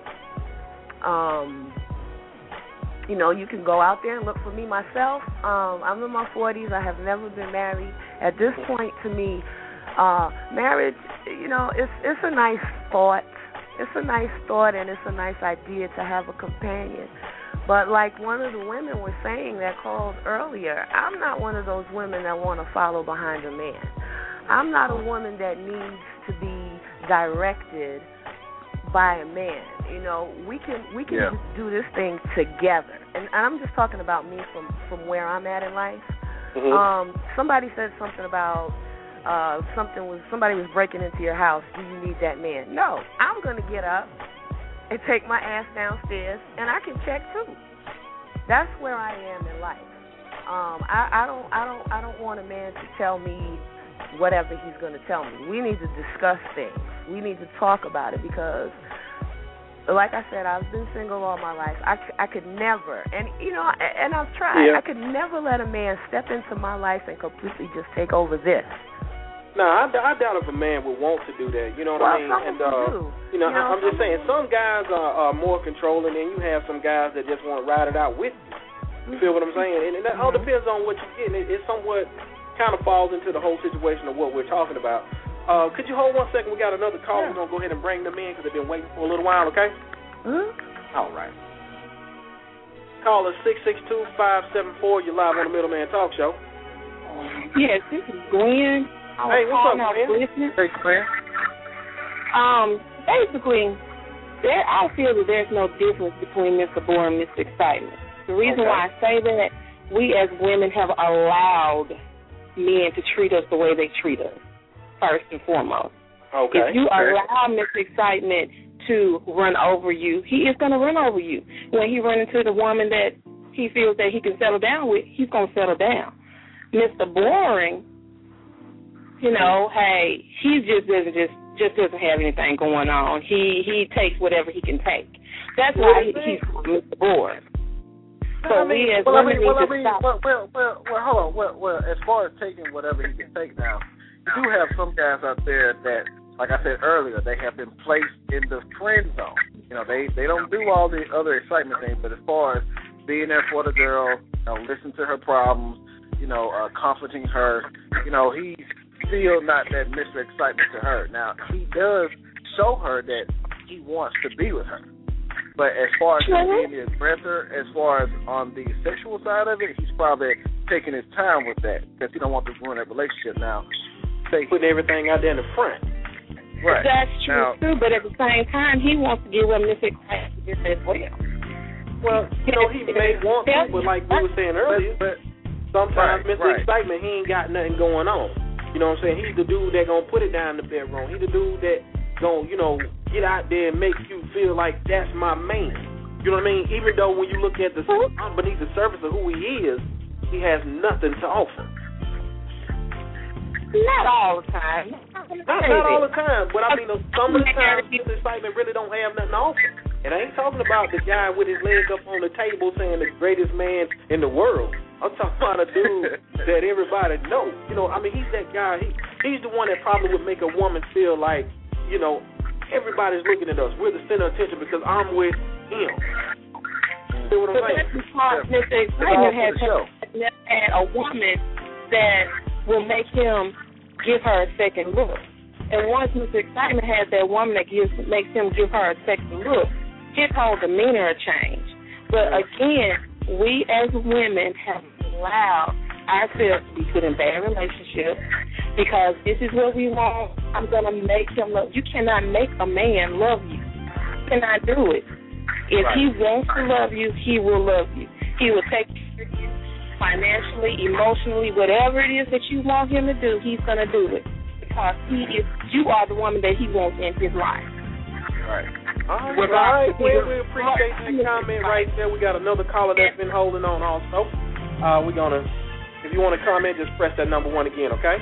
um, you know, you can go out there and look for me myself. Um, I'm in my forties. I have never been married. At this point, to me, uh, marriage, you know, it's it's a nice thought. It's a nice thought and it's a nice idea to have a companion. But like one of the women was saying that called earlier, I'm not one of those women that want to follow behind a man. I'm not a woman that needs to be directed by a man. You know, we can we can yeah. do this thing together. And I'm just talking about me from, from where I'm at in life. Mm-hmm. Um, somebody said something about Uh, something was somebody was breaking into your house. Do you need that man? No, I'm gonna get up and take my ass downstairs, and I can check too. That's where I am in life. Um, I, I don't, I don't, I don't want a man to tell me whatever he's gonna tell me. We need to discuss things. We need to talk about it because, like I said, I've been single all my life. I, I could never, and you know, and I've tried. Yeah. I could never let a man step into my life and completely just take over this. No, I, I doubt if a man would want to do that. You know what well, I mean? And uh, do. you know, you know I'm just saying, some guys are, are more controlling, and you have some guys that just want to ride it out with you. You feel what I'm saying? And, and that all depends on what you're getting. It, it somewhat kind of falls into the whole situation of what we're talking about. Uh, could you hold one second? We got another call. Yeah. We're gonna go ahead and bring them in because they've been waiting for a little while. Okay? Mm-hmm. All right. Call us six six two, five seven four. You're live on the Middleman Talk Show. Yes, this is Gwen. Hey, what's up, man? Hey, Gwen. Um, basically, there I feel that there's no difference between Mister Bore and Mister Excitement. The reason okay. why I say that, we as women have allowed men to treat us the way they treat us, first and foremost. Okay. If you okay. allow Mister Excitement to run over you, he is going to run over you. When he runs into the woman that he feels that he can settle down with, he's going to settle down. Mister Boring, you know, hey, he just doesn't just just doesn't have anything going on. He he takes whatever he can take. That's why he, he's Mister Boring. So I mean, we as well, women I mean, well, need I to mean, stop. well, well, well, well, hold on. Well, well, as far as taking whatever he can take now, you do have some guys out there that, like I said earlier, they have been placed in the friend zone. You know, they they don't do all the other excitement things, but as far as being there for the girl, you know, listen to her problems, you know, uh, comforting her, you know, he's still not that Mister Excitement to her. Now, he does show her that he wants to be with her. But as far as him being the aggressor, as far as on the sexual side of it, he's probably taking his time with that because he don't want to ruin that relationship now. Say, putting everything out there in the front. Right. That's true, now, too, but at the same time, he wants to get what Mister Excitement gets as well. Well, you know, he may want to, but like we were saying earlier, but, sometimes right, Mister right. Excitement, he ain't got nothing going on. You know what I'm saying? He's the dude that gonna put it down in the bedroom. He's the dude that gonna, you know, get out there and make you feel like that's my man. You know what I mean? Even though when you look at the beneath the surface of who he is, he has nothing to offer. Not all the time. Not, not all the time, but I mean, some of the times Mister Excitement really don't have nothing to offer. And I ain't talking about the guy with his leg up on the table saying the greatest man in the world. I'm talking about a dude that everybody knows. You know, I mean, he's that guy. He He's the one that probably would make a woman feel like, you know, everybody's looking at us. We're the center of attention because I'm with him. See what I'm but saying? that's because Mister Excitement has never had a woman that will make him give her a second look. And once Mister Excitement has that woman that gives makes him give her a second look, his whole demeanor will change. But again, we as women have allowed ourselves to be put in bad relationships. because this is what we want. I'm going to make him love. You cannot make a man love you. You cannot do it. If right. he wants to love you, he will love you. He will take care of you financially, emotionally, whatever it is that you want him to do, he's going to do it because he is. You are the woman that he wants in his life. Right. All right. Well, all right. Well, we appreciate that comment right there. We got another caller that's been holding on also. Uh, we're going to, if you want to comment, just press that number one again, okay?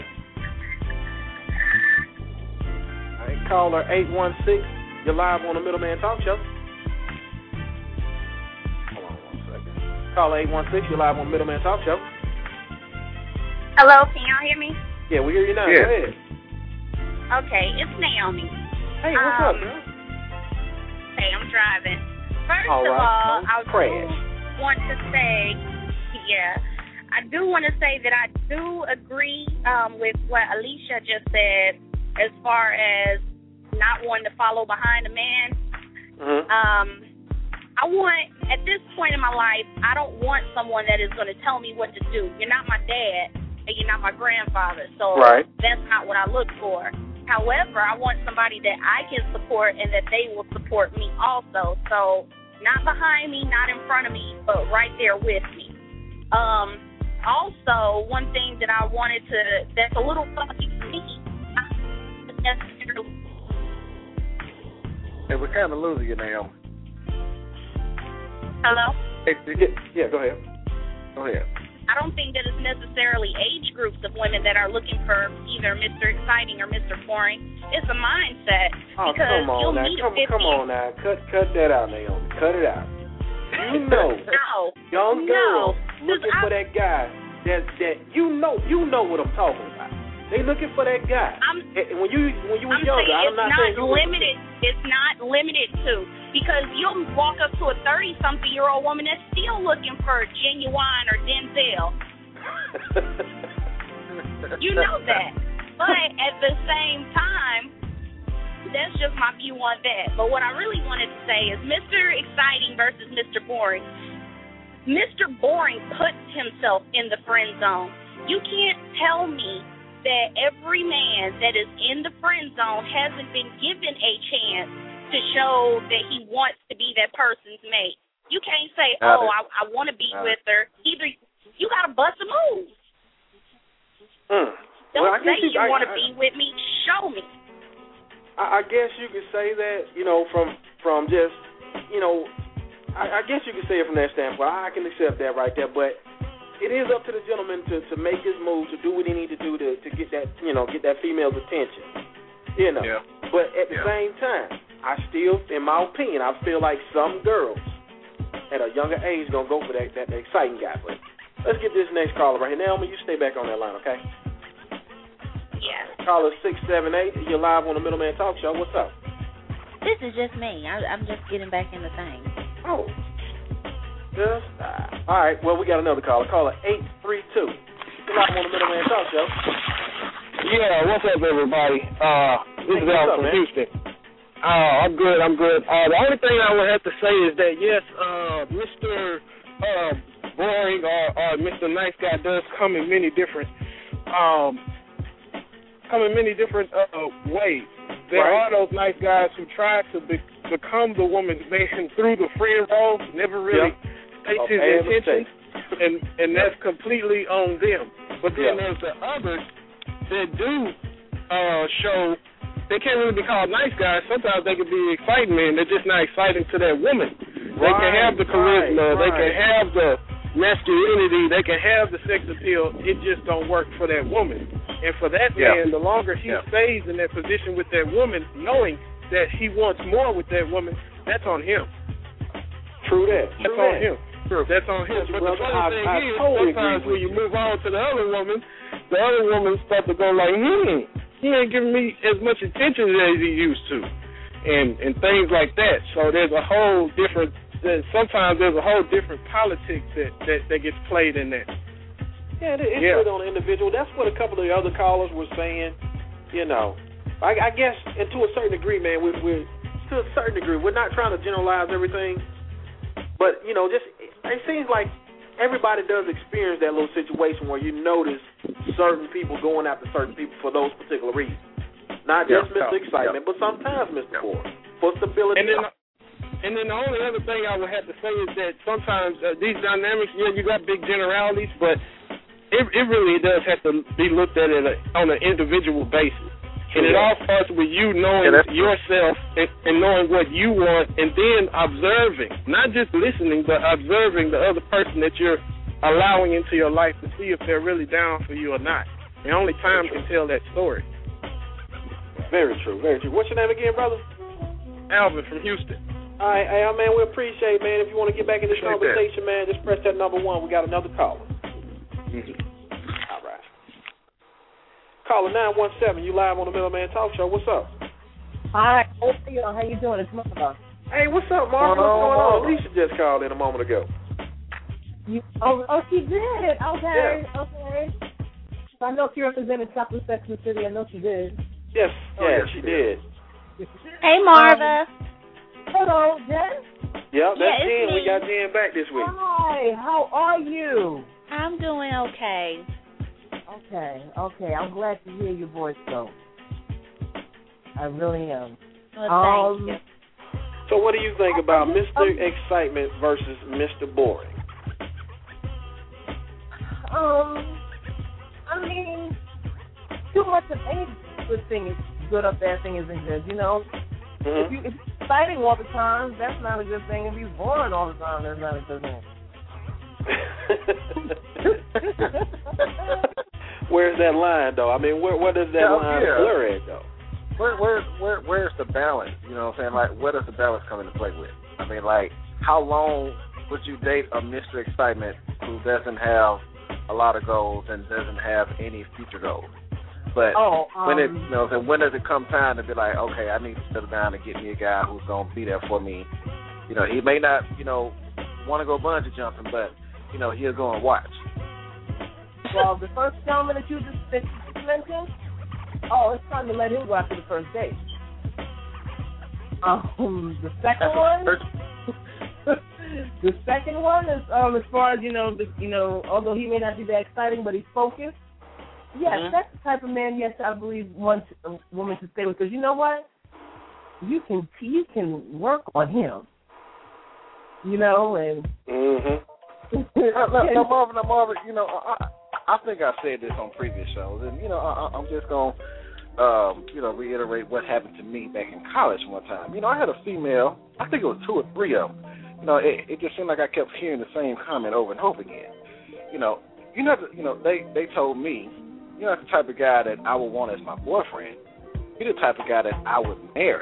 All right, caller eight one six, you're live on the Middleman Talk Show. Hold on one second. Caller eight one six, you're live on the Middleman Talk Show. Hello, can y'all hear me? Yeah, we hear you now. Yeah. Go ahead. Okay, it's Naomi. Hey, what's um, up, girl? Hey, I'm driving. First all of right. all, Don't I crash. do want to say, yeah, I do want to say that I do agree um, with what Alicia just said as far as not wanting to follow behind a man. Mm-hmm. Um, I want, at this point in my life, I don't want someone that is going to tell me what to do. You're not my dad, and you're not my grandfather, so right. that's not what I look for. However, I want somebody that I can support and that they will support me also. So not behind me, not in front of me, but right there with me. Um, also, one thing that I wanted to, that's a little funky to me, Hey, we're kind of losing you, Naomi. Hello? Hey, yeah, yeah, go ahead. Go ahead. I don't think that it's necessarily age groups of women that are looking for either Mister Exciting or Mister Boring. It's a mindset. Oh, because come on you'll now. meet Come, a fifty come on now. Cut cut that out, Naomi. Cut it out. You know. no. Young no. girls looking I, for that guy that that you know you know what I'm talking about. They looking for that guy. I'm, and when you when you were I'm younger, saying I'm not, not saying you limited. were, It's not limited to, because you'll walk up to a thirty-something-year-old woman that's still looking for Genuine or Denzel. You know that. But at the same time, that's just my view on that. But what I really wanted to say is Mister Exciting versus Mister Boring. Mister Boring puts himself in the friend zone. You can't tell me that every man that is in the friend zone hasn't been given a chance to show that he wants to be that person's mate. You can't say, oh, I, I want to be Got with her. Either you got to bust a move. Mm. Don't well, I say guess you, you want to I, be with me. Show me. I, I guess you could say that, you know, from from just, you know, I, I guess you could say it from that standpoint. I can accept that right there, but it is up to the gentleman to, to make his move, to do what he need to do to, to get that, you know, get that female's attention. You know. Yeah. But at the yeah. same time, I still, in my opinion, I feel like some girls at a younger age gonna go for that that exciting guy. But let's get this next caller right here. Naomi, you stay back on that line, okay? Yeah. Caller six seven eight. You're live on the Middleman Talk Show. What's up? This is just me. I, I'm just getting back in the thing. Oh. Just uh, all right. Well, we got another caller. Caller eight three two. You're live on the Middleman Talk Show. Yeah. What's up, everybody? Uh, this hey, is Al up, from man? Houston. Uh, I'm good, I'm good. Uh, the only thing I would have to say is that, yes, uh, Mister Uh, Boring or, or Mister Nice Guy does come in many different um, come in many different uh, ways. There right. are those nice guys who try to be, become the woman's man through the friend role, never really yep. states okay, his intentions, and, and that's completely on them. But then yep. there's the others that do uh, show. They can't really be called nice guys. Sometimes they can be exciting men. They're just not exciting to that woman. They right, can have the charisma. Right, they right. can have the masculinity. They can have the sex appeal. It just don't work for that woman. And for that yeah. man, the longer he yeah. stays in that position with that woman, knowing that he wants more with that woman, that's on him. True that. That's True on that. him. True. That's on him. But well, the funny I, thing I is, totally sometimes agree when you with move on to the other woman, the other woman starts to go like, hmm. He ain't giving me as much attention as he used to, and and things like that. So there's a whole different. Sometimes there's a whole different politics that, that, that gets played in that. Yeah, it's yeah. really on the individual. That's what a couple of the other callers were saying. You know, I, I guess, and to a certain degree, man, we, we're to a certain degree, we're not trying to generalize everything, but you know, just it seems like everybody does experience that little situation where you notice certain people going after certain people for those particular reasons. Not just Yeah. Mister Excitement, Yeah. but sometimes Mister Boring for stability. And then, and then the only other thing I would have to say is that sometimes uh, these dynamics, yeah, you got big generalities, but it, it really does have to be looked at it on an individual basis. And it all starts with you knowing yeah, yourself and, and knowing what you want, and then observing, not just listening, but observing the other person that you're allowing into your life to see if they're really down for you or not. And only time can tell that story. Very true, very true. What's your name again, brother? Alvin from Houston. All right, hey, man, we appreciate, man. If you want to get back in this Appreciate conversation, man, just press that number one. We got another caller. Mm-hmm. All right. Caller nine one seven, you live on the Middleman Talk Show. What's up? Hi, how you, how you doing? It's Martha. Hey, what's up, Mark? What's going on? Alicia just called in a moment ago. You, oh, oh, she did. Okay, Yeah. okay. I know she represented Chocolate Sex in the City. I know she did. Yes, Oh, yeah, yeah, she she did. Hey, Marva. Um, hello, Jen. Yep, that's Yeah, it's Jen. We me. got Jen back this week. Hi, how are you? I'm doing okay. Okay, okay. I'm glad to hear your voice, though. I really am. Well, Um, thank you. So what do you think about Um, Mister Excitement versus Mister Boring? Um, I mean, too much of any good thing is good or bad thing isn't good, you know? Mm-hmm. If, you, if you're exciting all the time, that's not a good thing. If you're boring all the time, that's not a good thing. Where's that line, though? I mean, where, where does that Yeah, line yeah. blur at, though? Where, where, where, where's the balance? You know what I'm saying? Like, where does the balance come into play with? I mean, like, how long would you date a Mister Excitement who doesn't have a lot of goals and doesn't have any future goals? But oh, um, when it, you know, then when does it come time to be like, okay, I need to settle down and get me a guy who's gonna be there for me? You know, he may not, you know, want to go bungee jumping, but you know, he'll go and watch. Well, the first gentleman that you just, that you just mentioned, oh, it's time to let him go after the first date. Um, the second one, the second one is um, as far as you know, the, you know, although he may not be that exciting, but he's focused. Yes, Mm-hmm. that's the type of man. Yes, I believe wants a woman to stay with, because you know what, you can you can work on him. You know, and Mm-hmm. no, no, no, Marvin, no, Marvin, you know, I, I think I've said this on previous shows, and, you know, I, I'm just going to, um, you know, reiterate what happened to me back in college one time. You know, I had a female, I think it was two or three of them. You know, it, it just seemed like I kept hearing the same comment over and over again. You know, you know, you know, they, they told me, you're not the type of guy that I would want as my boyfriend. You're the type of guy that I would marry.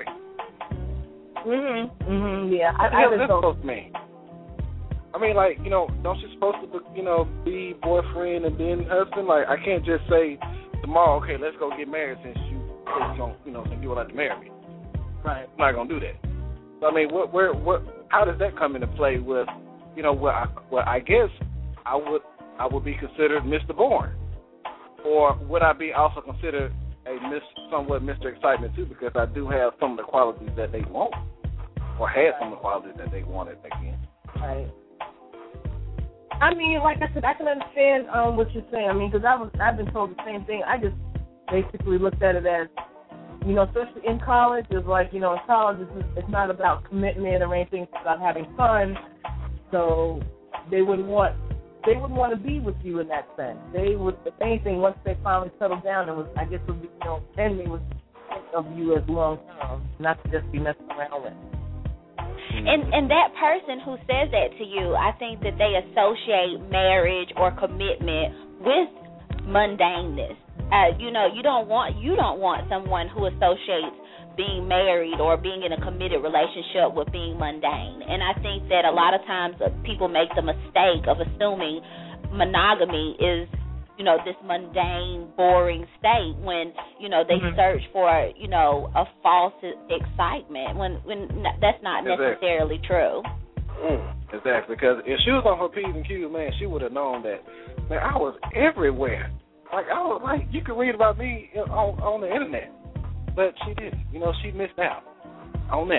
Mm-hmm. Mm-hmm. Yeah, I, What the I hell was is that supposed to mean? I mean, like, you know, don't you supposed to, you know, be boyfriend and then husband? Like, I can't just say tomorrow, okay, let's go get married since you, since you, don't, you know, since you would like to marry me. Right. I'm not gonna do that. So, I mean, what, where, what, how does that come into play with, you know, what I, what I guess I would, I would be considered Mister Boring, or would I be also considered a miss, somewhat Mister Excitement too, because I do have some of the qualities that they want, or had some of the qualities that they wanted back then. Right. I mean, like I said, I can understand um, what you're saying. I mean, because I was, I've been told the same thing. I just basically looked at it as, you know, especially in college, it's like, you know, in college it's, it's not about commitment or anything. It's about having fun. So they wouldn't want, they wouldn't want to be with you in that sense. They would, if anything, once they finally settled down, it was, I guess, would be, you know, then they would think of you as long term, not to just be messing around with. And and that person who says that to you, I think that they associate marriage or commitment with mundaneness. Uh, you know, you don't want you don't want someone who associates being married or being in a committed relationship with being mundane. And I think that a lot of times uh, people make the mistake of assuming monogamy is, you know, this mundane, boring state when, you know, they mm-hmm. search for, you know, a false excitement when when that's not necessarily exactly. true. Mm, exactly, because if she was on her P's and Q's, man, she would have known that, man, I was everywhere. Like, I was like, you can read about me on, on the internet, but she didn't. You know, she missed out on that.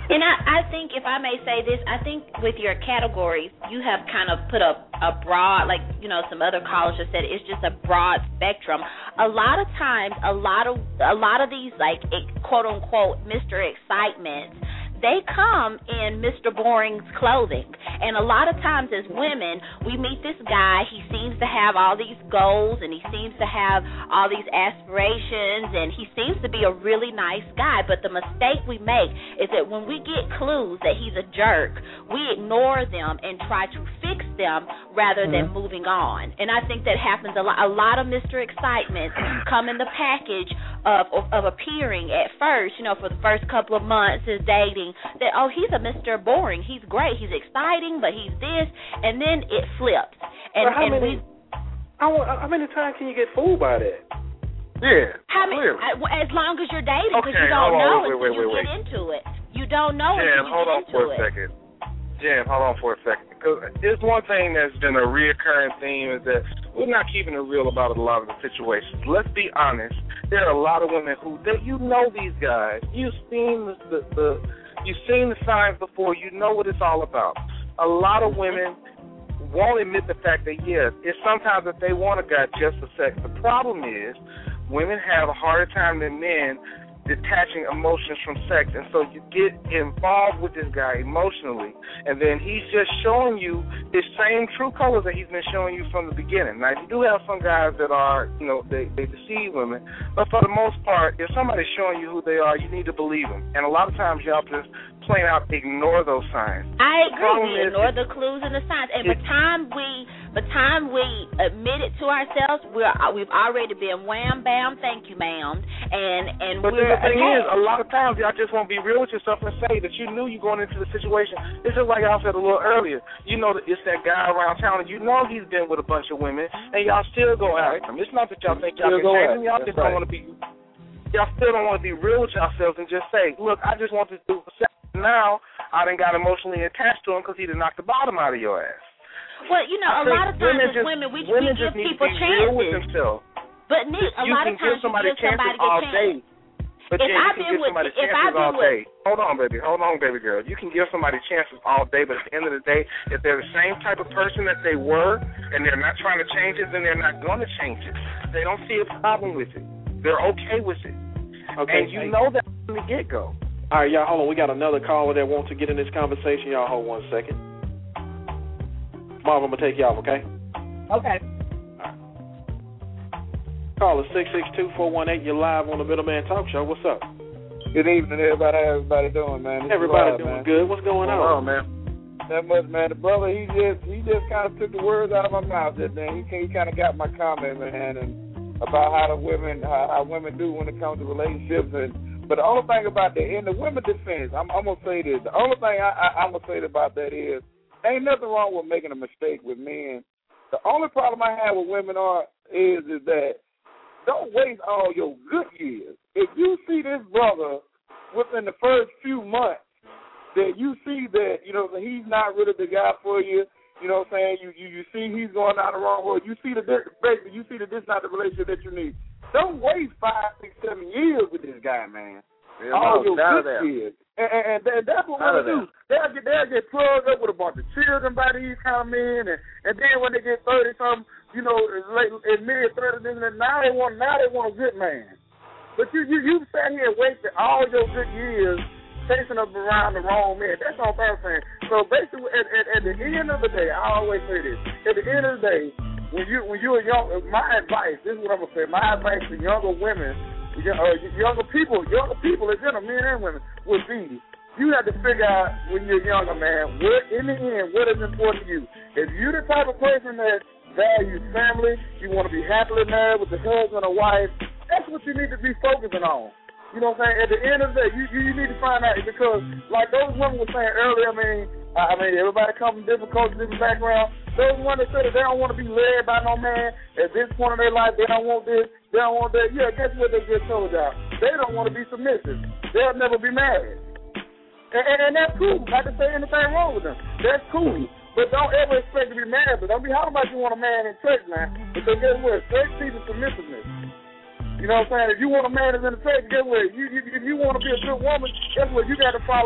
And I, I think, if I may say this, I think with your categories, you have kind of put a, a broad, like, you know, some other callers have said, it's just a broad spectrum. A lot of times, a lot of a lot of these, like, quote unquote, Mister Excitements, they come in Mister Boring's clothing. And a lot of times as women, we meet this guy, he seems to have all these goals and he seems to have all these aspirations and he seems to be a really nice guy. But the mistake we make is that when we get clues that he's a jerk, we ignore them and try to fix them rather than mm-hmm. moving on. And I think that happens a lot. A lot of Mister Excitements come in the package of, of, of appearing at first, you know, for the first couple of months as dating, that, oh, he's a Mister Boring. He's great. He's exciting, but he's this. And then it flips. And, well, how, and many, we, how, how many times can you get fooled by that? Yeah, how many, clearly. As long as you're dating, because okay, you don't hold know on, wait, wait, until wait, you wait, get wait. into it. You don't know Jan, until you hold get on into for a it. second. Jan, hold on for a second. Because there's one thing that's been a reoccurring theme is that we're not keeping it real about a lot of the situations. Let's be honest. There are a lot of women who, they, you know these guys. You've seen the, the, the you've seen the signs before. You know what it's all about. A lot of women won't admit the fact that, yes, it's sometimes that they want a guy just for sex. The problem is women have a harder time than men detaching emotions from sex, and so you get involved with this guy emotionally, and then he's just showing you his same true colors that he's been showing you from the beginning. Now, you do have some guys that are, you know, they, they deceive women, but for the most part, if somebody's showing you who they are, you need to believe them. And a lot of times, y'all just plain out ignore those signs. I agree. We is, ignore the clues and the signs, and by the time we, by the time we admit it to ourselves, we're we've already been wham bam, thank you, ma'am, and and but we're. The thing okay. is, a lot of times y'all just won't be real with yourself and say that you knew you going into the situation. It's just like y'all said a little earlier. You know that it's that guy around town, and you know he's been with a bunch of women, and y'all still go after him. It's not that y'all think y'all can change him. Y'all just don't want to be. Y'all still don't want to be real with yourselves and just say, look, I just want to do sex. Now I done got emotionally attached to him because he done knocked the bottom out of your ass. Well, you know, I a lot of times women as just, women, we, women we give just need people to be chances. real with themselves. But Nick, a you lot can of times give somebody you give somebody chances all a chance. day. But if yeah, I've you can been give with, somebody if chances I've been all with, day. Hold on, baby. Hold on, baby girl. You can give somebody chances all day, but at the end of the day, if they're the same type of person that they were, and they're not trying to change it, then they're not going to change it. They don't see a problem with it. They're okay with it. Okay. And you know that from the get-go. All right, y'all, hold on. We got another caller that wants to get in this conversation. Y'all hold one second. Marv, I'm going to take you off, okay? Okay. Caller six six two, four one eight. You're live on the Middleman Talk Show. What's up? Good evening, everybody. How everybody doing, man? This everybody live, doing man. good. What's going on? Oh, man. That much, man. The brother, he just he just kind of took the words out of my mouth. Just man, he he kind of got my comment, man, and about how the women how, how women do when it comes to relationships. And but the only thing about that, in the women defense, I'm, I'm gonna say this. The only thing I, I, I'm gonna say about that is, ain't nothing wrong with making a mistake with men. The only problem I have with women are is is that don't waste all your good years. If you see this brother within the first few months, that you see that, you know, he's not really the guy for you, you know what I'm saying? You you, you see he's going down the wrong road. You see that this, basically, you see that this is not the relationship that you need. Don't waste five, six, seven years with this guy, man. Yeah, all no, your good years. And, and, and, and that's what women do. They'll get, they'll get plugged up with a bunch of children by these kind of men, and, and then when they get thirty-something, you know, late in mid-thirties, now they want now they want a good man. But you you you sat here and wasted all your good years chasing up around the wrong man. That's all I'm saying. So basically, at, at, at the end of the day, I always say this. At the end of the day, when you when you're young, my advice, this is what I'm gonna say. My advice to younger women, uh, younger people, younger people, in general, men and women, would be: you have to figure out when you're younger, man, what in the end, what is important to you. If you're the type of person that values family, you want to be happily married with a husband or wife, that's what you need to be focusing on. You know what I'm saying? At the end of the day, you, you need to find out, because like those women were saying earlier, I mean, I mean, everybody comes from different cultures, different backgrounds. Those ones that say that they don't want to be led by no man at this point in their life, they don't want this, they don't want that. Yeah, guess what they just told y'all? They don't want to be submissive. They'll never be married. And, and, and that's cool. Not to say anything wrong with them. That's cool. But don't ever expect to be married. But don't be how much you want a man in church, man. Because guess what? Church teaches submissiveness. You know what I'm saying? If you want a man that's in the church, guess what? You, you, if you want to be a good woman, guess what? You got to follow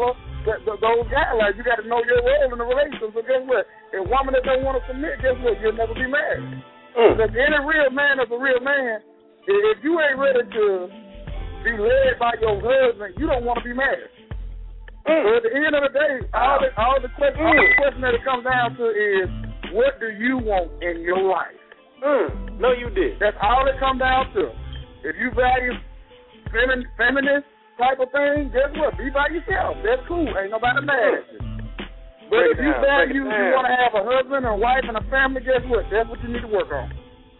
th- th- those guidelines. You got to know your role in the relationship. So guess what? A woman that don't want to submit, guess what? You'll never be married. Mm. Because any real man is a real man. If you ain't ready to be led by your husband, you don't want to be married. Mm. So at the end of the day, all the all the question, mm. all the question that it comes down to is, what do you want in your life? Mm. No, you did. That's all it comes down to. If you value femin- feminist type of thing, guess what? Be by yourself. That's cool. Ain't nobody mad at you. But break if you down, value, you want to have a husband and a wife and a family, guess what? That's what you need to work on.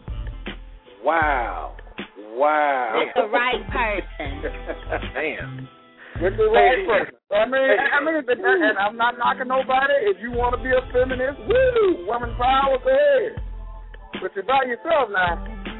Wow. Wow. With the right person. Damn. With the right person. I mean, I mean, and I'm not knocking nobody. If you want to be a feminist, woo, woman power, go ahead. But you're by yourself now.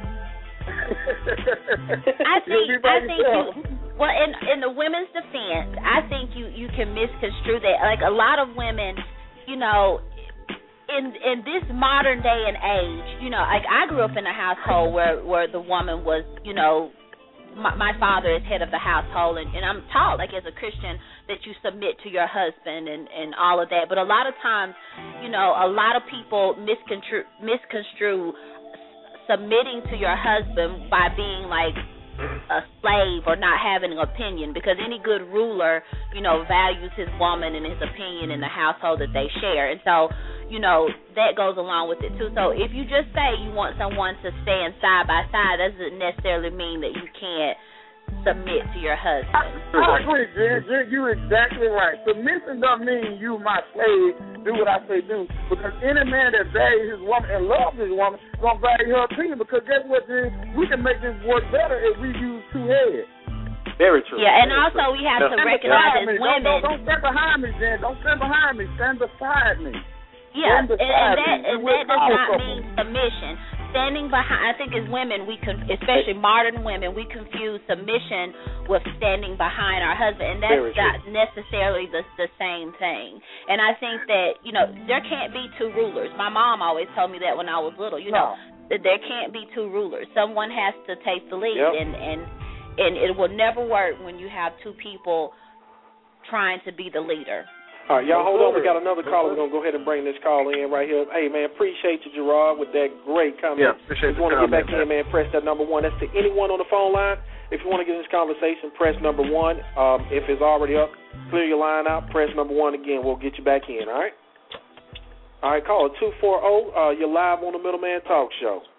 I think, I think you, well, in in the women's defense, I think you, you can misconstrue that. Like, a lot of women, you know, in in this modern day and age, you know, like, I grew up in a household where, where the woman was, you know, my, my father is head of the household, and, and I'm taught, like, as a Christian, that you submit to your husband and, and all of that. But a lot of times, you know, a lot of people misconstrue, misconstrue submitting to your husband by being, like, a slave or not having an opinion, because any good ruler, you know, values his woman and his opinion in the household that they share. And so, you know, that goes along with it too. So if you just say you want someone to stand side by side, that doesn't necessarily mean that you can't submit to your husband. I agree, Jen. Jen, you're exactly right. Submission doesn't mean you, my slave, do what I say do. Because any man that values his woman and loves his woman is going to value her opinion. Because guess what, Jen? We can make this work better if we use two heads. Very true. Yeah, and Very also true. we have to recognize as women. Don't, don't, don't stand behind me, Jen. Don't stand behind me. Stand beside me. Yeah, and, and that, me. and that does not mean submission. Standing behind, I think as women, we can, especially modern women, we confuse submission with standing behind our husband, and that's not necessarily the the same thing. And I think that, you know, there can't be two rulers. My mom always told me that when I was little. You know, no. that there can't be two rulers. Someone has to take the lead, yep. and and and it will never work when you have two people trying to be the leader. All right, y'all hold on. We got another caller. We're going to go ahead and bring this call in right here. Hey, man, appreciate you, Gerard, with that great comment. Yeah, appreciate If you want to get back in, man, press that number one. That's to anyone on the phone line. If you want to get in this conversation, press number one. Um, if it's already up, clear your line out. Press number one again. We'll get you back in, all right? All right, call two four zero. Uh, you're live on the Middleman Talk Show.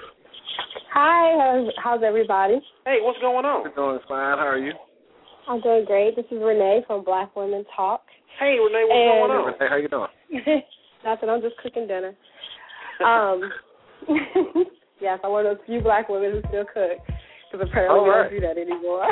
Hi, how's, how's everybody? Hey, what's going on? We're doing fine. How are you? I'm doing great. This is Renee from Black Women Talk. Hey, Renee, what's and, going on? Hey, how you doing? Nothing. I'm just cooking dinner. Um, yes, I'm one of those few black women who still cook, because apparently we right. don't do that anymore.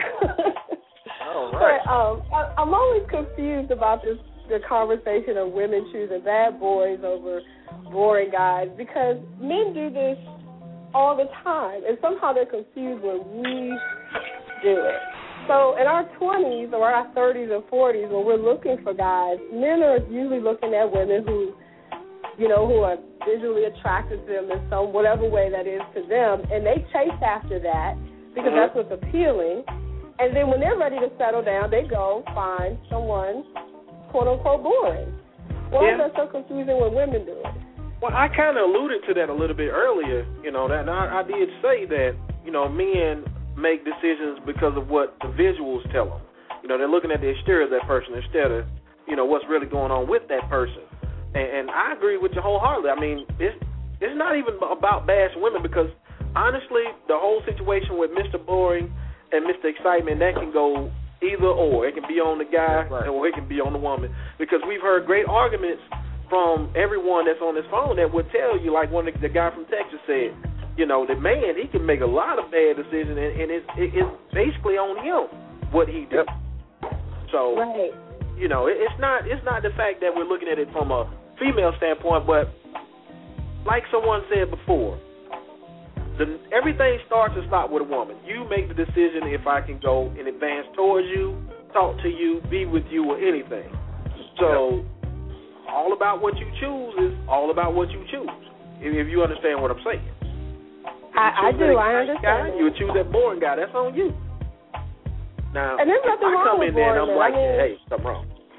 All right. But um, I, I'm always confused about this the conversation of women choosing bad boys over boring guys, because men do this all the time, and somehow they're confused when we do it. So in our twenties or our thirties or forties, when we're looking for guys, men are usually looking at women who, you know, who are visually attracted to them in some whatever way that is to them, and they chase after that because mm-hmm. that's what's appealing. And then when they're ready to settle down, they go find someone, quote unquote, boring. Why yeah. is that so confusing when women do it? Well, I kind of alluded to that a little bit earlier. You know, that I, I did say that, you know, men make decisions because of what the visuals tell them. You know, they're looking at the exterior of that person instead of, you know, what's really going on with that person. And, and I agree with you wholeheartedly. I mean, it's it's not even about bashing women, because honestly, the whole situation with Mister Boring and Mister Excitement, that can go either or. It can be on the guy right. or it can be on the woman, because we've heard great arguments from everyone that's on this phone that would tell you, like one of the, the guy from Texas said, you know, the man, he can make a lot of bad decisions, and, and it's, it, it's basically on him what he did. Yep. So, right. you know, it, it's not it's not the fact that we're looking at it from a female standpoint, but like someone said before, the, everything starts and stops with a woman. You make the decision if I can go and advance towards you, talk to you, be with you, or anything. So, yep. all about what you choose is all about what you choose, if, if you understand what I'm saying. I, I do. I understand. Guy, you would choose that boring guy. That's on you. Now, and there's nothing I wrong come with in there and I'm boring, like, I mean, hey, something wrong.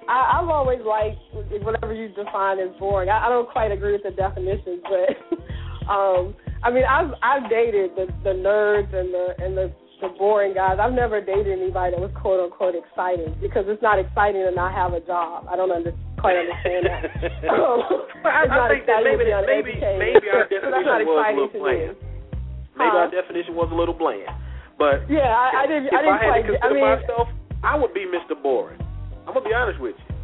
I, I've always liked whatever you define as boring. I, I don't quite agree with the definitions, but um, I mean, I've I've dated the, the nerds and the and the, the boring guys. I've never dated anybody that was quote unquote exciting, because it's not exciting to not have a job. I don't under, quite understand that. um, I, I think that maybe maybe maybe our definition was a little bland. Maybe huh? our definition was a little bland. But yeah, I, I didn't. If I, didn't I had quite, to consider I mean, myself, I would be Mister Boring. I'm gonna be honest with you.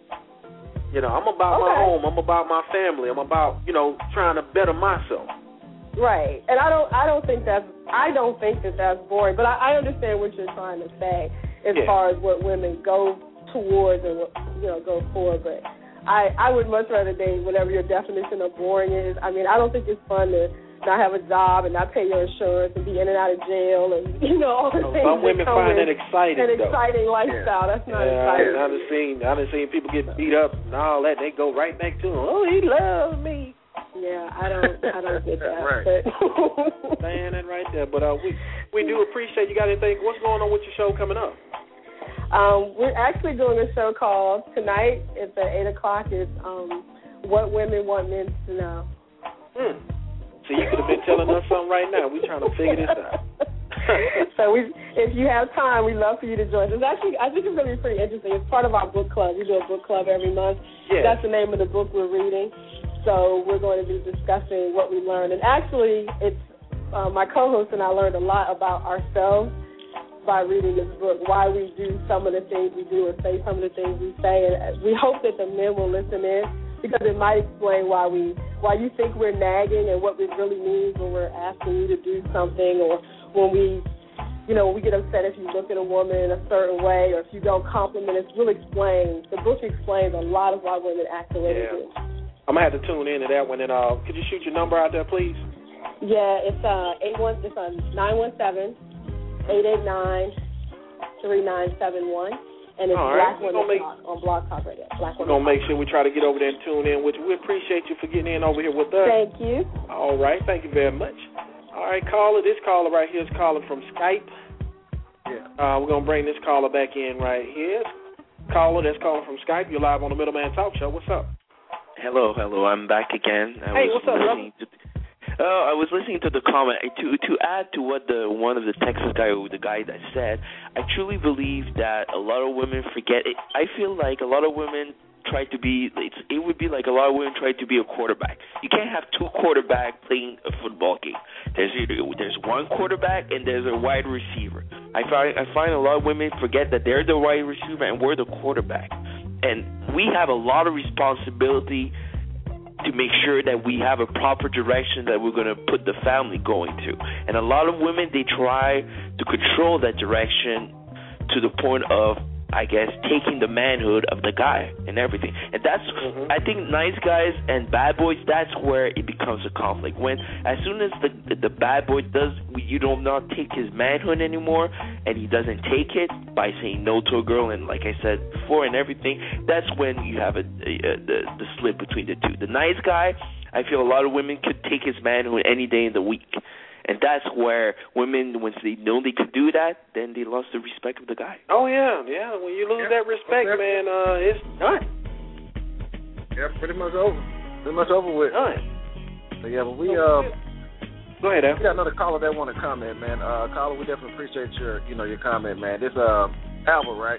You know, I'm about okay. my home. I'm about my family. I'm about, you know, trying to better myself. Right, and I don't. I don't think that's. I don't think that that's boring. But I, I understand what you're trying to say as Yeah. far as what women go towards and what, you know, go for. But I, I would much rather date whatever your definition of boring is. I mean, I don't think it's fun to not have a job and not pay your insurance and be in and out of jail and, you know, all the So things some that women come find with that exciting, an though. exciting lifestyle. Yeah. That's not yeah, exciting. I done seen, I done seen people get beat up and all that. They go right back to him. Oh, he loves me. Yeah, I don't, I don't get that. Right. But saying that right there. But uh, we we do appreciate you. Got anything? What's going on with your show coming up? Um, we're actually doing a show called tonight. It's at eight o'clock. It's um, What Women Want Men to Know. Hmm. So you could have been telling us something right now. We're trying to figure this out. So we, if you have time, we'd love for you to join. It's actually, I think it's going to be pretty interesting. It's part of our book club. We do a book club every month. Yeah. That's the name of the book we're reading. So we're going to be discussing what we learned. And actually, it's uh, my co-host and I learned a lot about ourselves by reading this book, why we do some of the things we do or say some of the things we say. And we hope that the men will listen in, because it might explain why we why you think we're nagging and what it really means when we're asking you to do something, or when we, you know, we get upset if you look at a woman in a certain way, or if you don't compliment. It will explain. The book explains a lot of why women act the way Yeah. they do. I'm gonna have to tune into that one. And uh, could you shoot your number out there, please? Yeah, it's uh eight one it's on nine one seven eight eight nine three nine seven one, and it's All right. Black We're Women gonna make- Talk on Blog Talk Radio. Black We're Women gonna make Talk. sure we try to get over there and tune in with you. We appreciate you for getting in over here with us. Thank you. All right, thank you very much. All right, caller, this caller right here is calling from Skype. Yeah. Uh, we're gonna bring this caller back in right here. Caller that's calling from Skype, you're live on the Middleman Talk Show. What's up? Hello, hello. I'm back again. I Hey, was what's up, listening to Oh, I was listening to the comment. To to add to what the one of the Texas guy, or the guy that said, I truly believe that a lot of women forget it. I feel like a lot of women try to be. It's, it would be like a lot of women try to be a quarterback. You can't have two quarterbacks playing a football game. There's either there's one quarterback and there's a wide receiver. I find I find a lot of women forget that they're the wide receiver and we're the quarterback, and we have a lot of responsibility to make sure that we have a proper direction that we're going to put the family going to. And a lot of women, they try to control that direction to the point of, I guess, taking the manhood of the guy and everything. And that's, mm-hmm. I think, nice guys and bad boys, that's where it becomes a conflict. When, as soon as the the, the bad boy does, you do not take his manhood anymore, and he doesn't take it by saying no to a girl, and like I said before and everything, that's when you have a, a, a the, the slip between the two. The nice guy, I feel a lot of women could take his manhood any day in the week. And that's where women, once they know they could do that, then they lost the respect of the guy. Oh, yeah, yeah. When you lose yeah. that respect, okay. man, uh, it's done. Yeah, pretty much over. Pretty much over with. Done. So, yeah, but we, uh, go ahead, Al. We got another caller that want to comment, man. Uh, caller, we definitely appreciate your, you know, your comment, man. This, uh, Albert, right?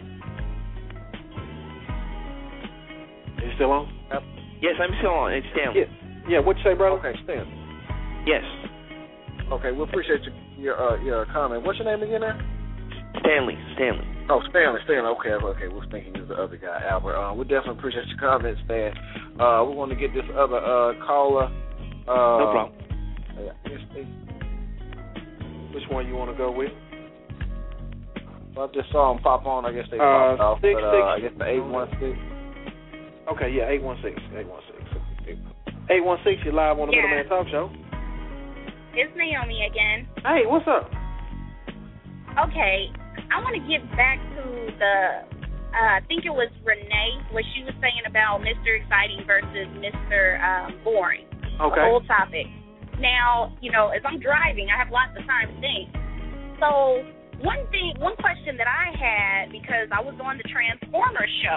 You still on? Yes, I'm still on. It's Stanley. Yeah, yeah. What you say, brother? Okay, Stanley. Yes. Okay, we appreciate your your, uh, your comment. What's your name again now? Stanley. Stanley. Oh, Stanley. Stanley. Okay, okay. We're thinking is the other guy, Albert. Uh, we definitely appreciate your comments, man. Uh, we want to get this other uh, caller. Uh, no problem. Yeah, yes, please. Which one you want to go with? Well, I just saw them pop on. I guess they uh, popped off. Six, but, uh, six. I guess the eight one six. Okay, yeah, eight one six. eight one six. eight one six, you're live on the yeah. Middleman Talk Show. It's Naomi again. Hey, what's up? Okay, I want to get back to the, uh, I think it was Renee, what she was saying about Mister Exciting versus Mister Um, boring. Okay. The whole topic. Now, you know, as I'm driving, I have lots of time to think. So one thing, one question that I had, because I was on the Transformers show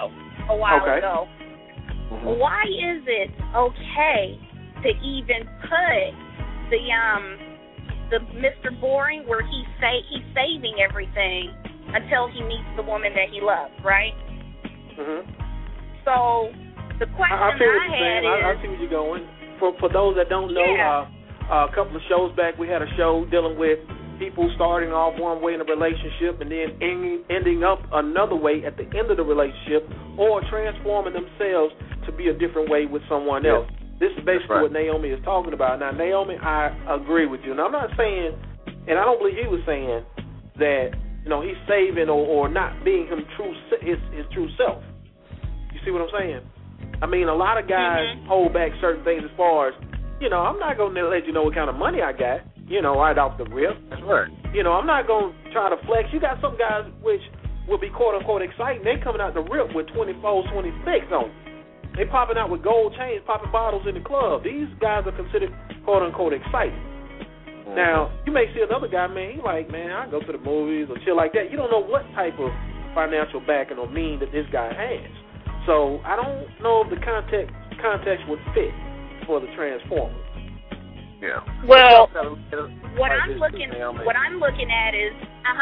a while okay. ago. Mm-hmm. Why is it okay to even put the um the Mister Boring where he's say he's saving everything until he meets the woman that he loves, right? Mhm. So the question I, I, feel what I you're had saying. is, I, I see where you're going. For for those that don't know, yeah. uh, uh, a couple of shows back, we had a show dealing with people starting off one way in a relationship and then ending, ending up another way at the end of the relationship, or transforming themselves to be a different way with someone else. Yeah. This is basically right. what Naomi is talking about. Now, Naomi, I agree with you. Now, I'm not saying, and I don't believe he was saying that, you know, he's saving or, or not being him true his his true self. You see what I'm saying? I mean, a lot of guys mm-hmm. hold back certain things as far as, you know, I'm not going to let you know what kind of money I got, you know, right off the rip. That's right. You know, I'm not going to try to flex. You got some guys which will be quote-unquote exciting. They coming out the rip with twenty-four, twenty-six on. They popping out with gold chains, popping bottles in the club. These guys are considered quote-unquote exciting. Mm-hmm. Now, you may see another guy, man, he like, man, I go to the movies or shit like that. You don't know what type of financial backing or mean that this guy has. So I don't know if the context context would fit for the Transformers. Yeah. Well, what I'm looking what I'm looking at is, uh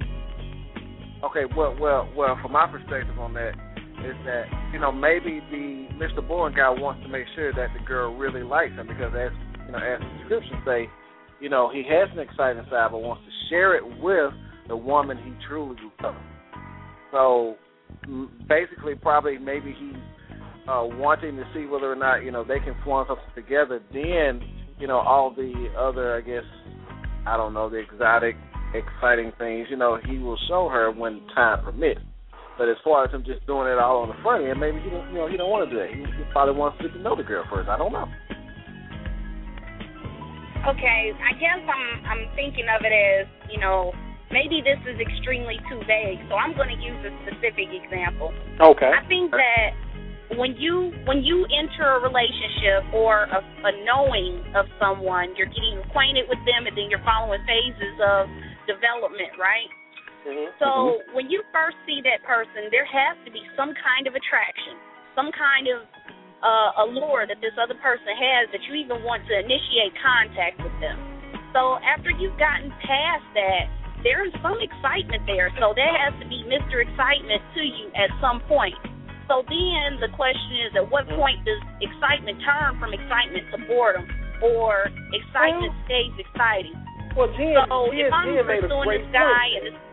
huh. Okay. Well, well, well. From my perspective on that is that, you know, maybe the Mister Boring guy wants to make sure that the girl really likes him, because as you know, as the description say, you know, he has an exciting side but wants to share it with the woman he truly loves. So basically, probably maybe he's uh, wanting to see whether or not, you know, they can form something together. Then, you know, all the other, I guess, I don't know, the exotic, exciting things, you know, he will show her when time permits. But as far as him just doing it all on the front end, maybe he don't, you know, he don't want to do that. He, he probably wants to get to know the girl first. I don't know. Okay, I guess I'm I'm thinking of it as, you know, maybe this is extremely too vague, so I'm going to use a specific example. Okay. I think that when you when you enter a relationship or a, a knowing of someone, you're getting acquainted with them, and then you're following phases of development, right? Mm-hmm. So mm-hmm. when you first see that person, there has to be some kind of attraction, some kind of uh, allure that this other person has that you even want to initiate contact with them. So after you've gotten past that, there is some excitement there. So there has to be Mister Excitement to you at some point. So then the question is, at what point does excitement turn from excitement to boredom, or excitement well, stays exciting? Well, Jen, so Jen, if I'm Jen made a pursuing great this guy point. and this,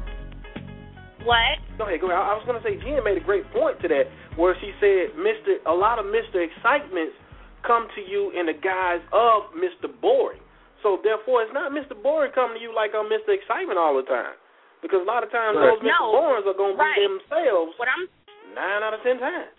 what? Go ahead, go ahead. I was going to say Jen made a great point to that, where she said, Mister a lot of Mister Excitements come to you in the guise of Mister Boring. So therefore, it's not Mister Boring coming to you like I'm Mister Excitement all the time, because a lot of times right. those Mister No, Borings are going to right. be themselves what I'm, nine out of ten times.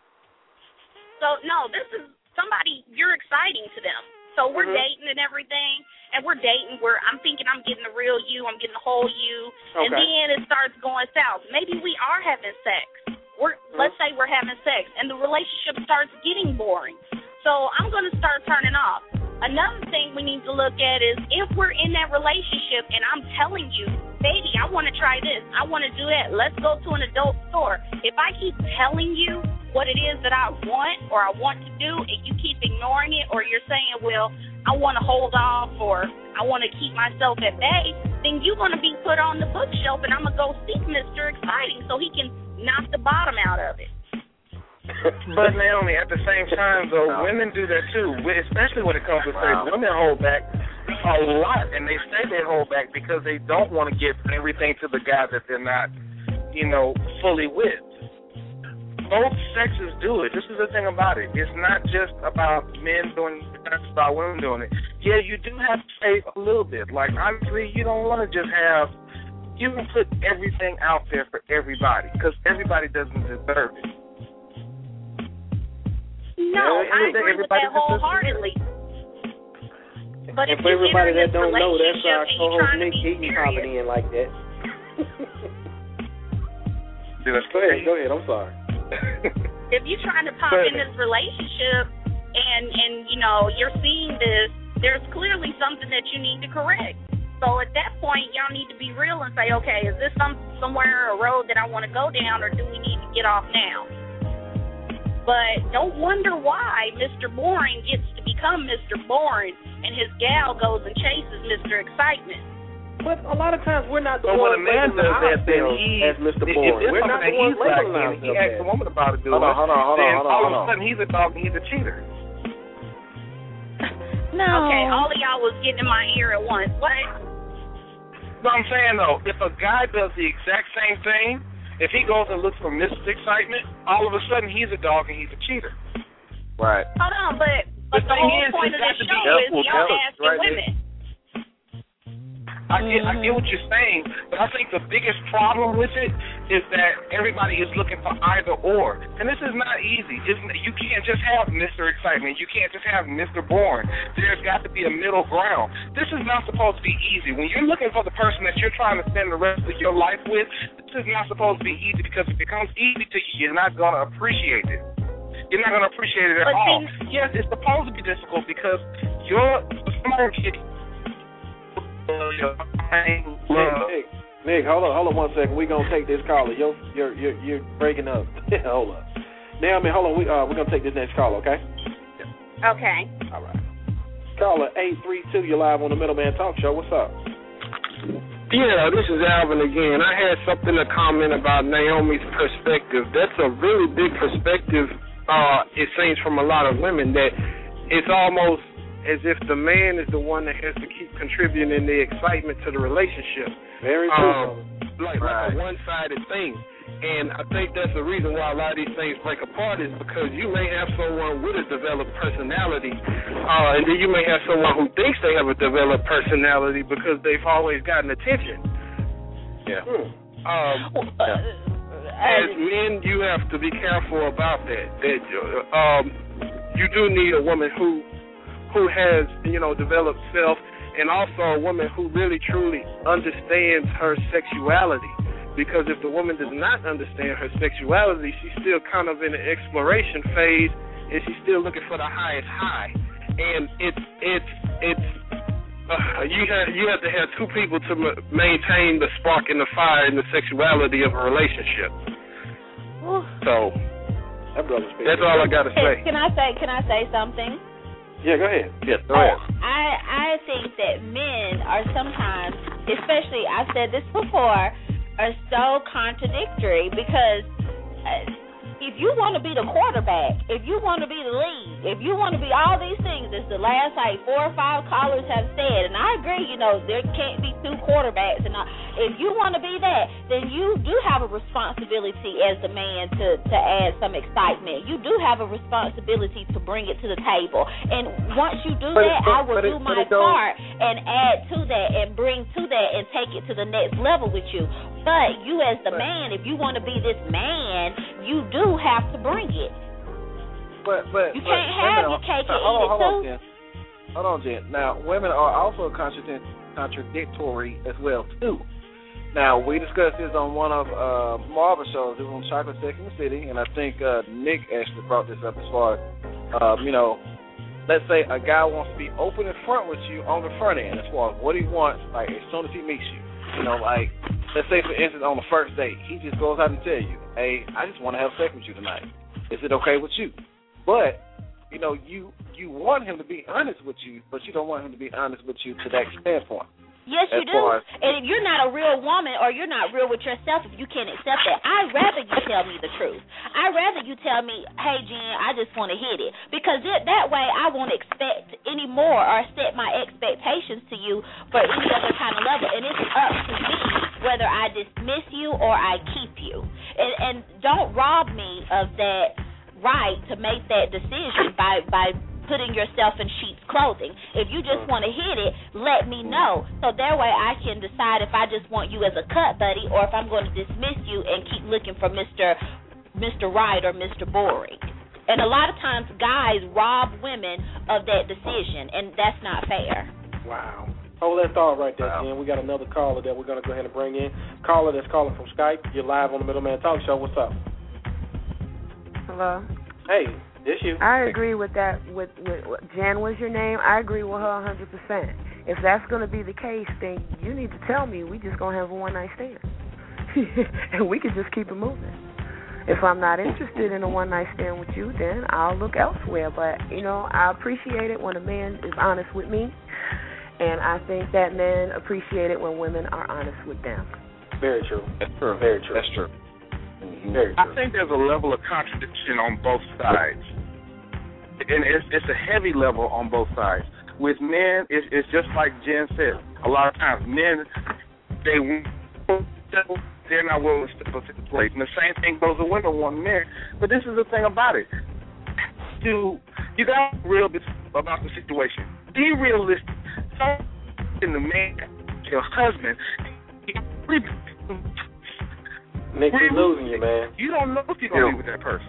So no, this is somebody you're exciting to them. So we're mm-hmm. dating and everything, and we're dating where I'm thinking I'm getting the real you, I'm getting the whole you, okay. and then it starts going south. Maybe we are having sex. We're mm-hmm. let's say we're having sex, and the relationship starts getting boring. So I'm going to start turning off. Another thing we need to look at is if we're in that relationship and I'm telling you, baby, I want to try this, I want to do that, let's go to an adult store. If I keep telling you what it is that I want or I want to do and you keep ignoring it, or you're saying, well, I want to hold off or I want to keep myself at bay, then you're going to be put on the bookshelf and I'm going to go seek Mister Exciting so he can knock the bottom out of it. But Naomi, at the same time, though, women do that too, especially when it comes to sex. Women hold back a lot, and they say they hold back because they don't want to give everything to the guy that they're not, you know, fully with. Both sexes do it. This is the thing about it. It's not just about men doing it, it's not just about women doing it. Yeah, you do have to save a little bit. Like, obviously, you don't want to just have, you can put everything out there for everybody, because everybody doesn't deserve it. No, yeah, I agree with that wholeheartedly. But if and for you everybody enter that don't know, that's relationship our and you're co-host trying to Nick be Eaton serious, popping in like that. Dude, go ahead, go ahead. I'm sorry. If you're trying to pop in this relationship and and you know you're seeing this, there's clearly something that you need to correct. So at that point, y'all need to be real and say, okay, is this some somewhere a road that I want to go down, or do we need to get off now? But don't wonder why Mister Boring gets to become Mister Boring and his gal goes and chases Mister Excitement. But a lot of times we're not the but ones when a man does that, then he, as Mister if, Boring. if We're not the ones labeling ourselves. He asks the woman about to do hold it. On, hold on, hold then on, hold on, all hold of a on. sudden he's a dog and he's a cheater. No. Okay, all of y'all was getting in my ear at once. What? No, I'm saying though, if a guy does the exact same thing, if he goes and looks for Mister Excitement, all of a sudden he's a dog and he's a cheater. Right. Hold on, but, but the, the whole is, point of got this to be show is equal y'all balance, asking right women. I get, I get what you're saying, but I think the biggest problem with it is that everybody is looking for either or, and this is not easy. It's, you can't just have Mister Excitement. You can't just have Mister Boring. There's got to be a middle ground. This is not supposed to be easy. When you're looking for the person that you're trying to spend the rest of your life with, this is not supposed to be easy, because if it becomes easy to you, you're not going to appreciate it. You're not going to appreciate it at but all. see, yes, it's supposed to be difficult because you're smart kid. Nick, Nick, Nick, hold on, hold on one second. We're gonna take this caller. You're you're you're, you're breaking up. Hold on. Naomi, hold on. We uh we're gonna take this next caller, okay? Okay. All right. Caller eight three two, you're live on the Middleman Talk Show. What's up? Yeah, this is Alvin again. I had something to comment about Naomi's perspective. That's a really big perspective, uh, it seems, from a lot of women, that it's almost as if the man is the one that has to keep contributing the excitement to the relationship. Very um, true. Like, right. like a one-sided thing. And I think that's the reason why a lot of these things break apart, is because you may have someone with a developed personality, uh, and then you may have someone who thinks they have a developed personality because they've always gotten attention. Yeah. Hmm. Um, yeah. As men, you have to be careful about that. That um, you do need a woman who who has, you know, developed self, and also a woman who really truly understands her sexuality. Because if the woman does not understand her sexuality, she's still kind of in an exploration phase, and she's still looking for the highest high. And it's it's it's uh, you have you have to have two people to m- maintain the spark and the fire and the sexuality of a relationship. So that brother's that's all I got to say. Can I say? Can I say something? Yeah, go ahead. Yeah, go ahead. I I think that men are sometimes, especially, I've said this before, are so contradictory, because uh, if you want to be the quarterback, if you want to be the lead, if you want to be all these things, as the last like four or five callers have said, and I agree, you know, there can't be two quarterbacks, and all, if you want to be that, then you do have a responsibility as the man to, to add some excitement. You do have a responsibility to bring it to the table, and once you do but that, it, but, I will but do it, my part and add to that and bring to that and take it to the next level with you. But you as the but, man, if you want to be this man, you do have to bring it. But but you but can't have women, your cake uh, and hold eat on, hold it too. On, Jen. Hold on, Jen. Now, women are also contradic- contradictory as well too. Now, we discussed this on one of uh, Marvel's shows. It was on Chocolate Sex in the City, and I think uh, Nick actually brought this up as far as, uh, you know, let's say a guy wants to be open in front with you on the front end as far as what he wants, like as soon as he meets you. You know, like, let's say, for instance, on the first date, he just goes out and tell you, hey, I just want to have sex with you tonight. Is it okay with you? But, you know, you you want him to be honest with you, but you don't want him to be honest with you to that standpoint. Yes, you as do. As, and if you're not a real woman or you're not real with yourself, if you can't accept that, I'd rather you tell me the truth. I'd rather you tell me, hey, Jen, I just want to hit it. Because it, that way I won't expect any more or set my expectations to you for any other kind of level. And it's up to me whether I dismiss you or I keep you. And, and don't rob me of that right to make that decision by, by putting yourself in sheep's clothing. If you just want to hit it, let me know. So that way I can decide if I just want you as a cut buddy or if I'm going to dismiss you and keep looking for Mister Mister Right or Mister Boring. And a lot of times guys rob women of that decision, and that's not fair. Wow. Hold that thought right there, Jen. We got another caller that we're going to go ahead and bring in. Caller that's calling from Skype. You're live on the Middleman Talk Show. What's up? Hello. Hey. Yes, you. I agree with that. With, with, with Jan was your name. I agree with her one hundred percent. If that's going to be the case, then you need to tell me. We just going to have a one-night stand. And we can just keep it moving. If I'm not interested in a one night stand with you, then I'll look elsewhere. But, you know, I appreciate it when a man is honest with me, and I think that men appreciate it when women are honest with them. Very true. That's true. Very true. That's true. Mm-hmm. Very true. I think there's a level of contradiction on both sides, and it's, it's a heavy level on both sides. With men, it's, it's just like Jen said. A lot of times, men, they they're not willing to step up to the plate. And the same thing goes with women want men. But this is the thing about it. You, you got to be real about the situation. Be realistic. In the man, your husband, Nick, we're losing you, man. You don't know if you're going to be with that person.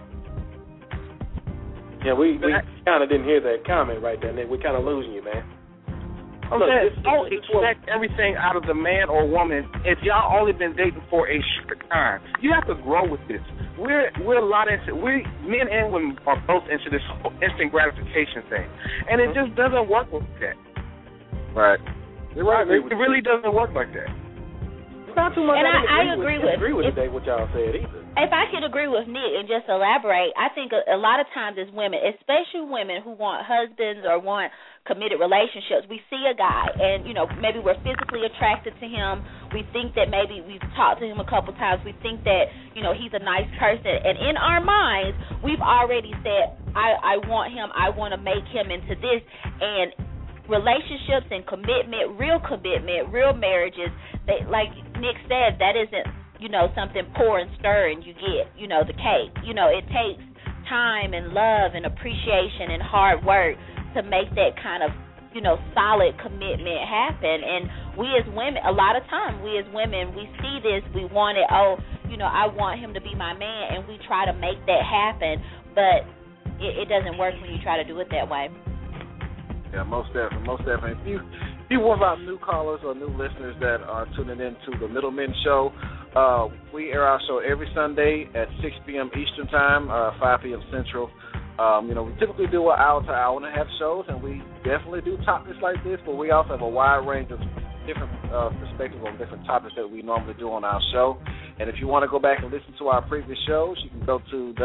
Yeah, we, we kind of didn't hear that comment right there, Nick. We're kind of losing you, man. Okay, Look, this, don't this, expect this everything out of the man or woman if y'all only been dating for a short time. You have to grow with this. We're we're a lot into we men and women are both into this instant gratification thing, and it just doesn't work like that. Right. You're right. It, it really doesn't work like that. It's not too much. And I, I agree, agree with, with agree with if, today what y'all said either. If I could agree with Nick and just elaborate, I think a, a lot of times as women, especially women who want husbands or want committed relationships, we see a guy and, you know, maybe we're physically attracted to him. We think that maybe we've talked to him a couple times. We think that, you know, he's a nice person. And in our minds, we've already said, I, I want him, I want to make him into this. And relationships and commitment, real commitment, real marriages, they, like Nick said, that isn't, you know, something pour and stir and you get, you know, the cake. You know, it takes time and love and appreciation and hard work to make that kind of, you know, solid commitment happen. And we as women, a lot of times, we as women, we see this, we want it, oh, you know, I want him to be my man, and we try to make that happen, but it, it doesn't work when you try to do it that way. Yeah, most definitely, most definitely. If you, if you one of our new callers or new listeners that are tuning in to the Middlemen Show, uh, we air our show every Sunday at six p.m. Eastern Time, uh, five p.m. Central. Um, you know, we typically do an hour to hour and a half shows, and we definitely do topics like this, but we also have a wide range of different uh, perspectives on different topics that we normally do on our show. And if you want to go back and listen to our previous shows, you can go to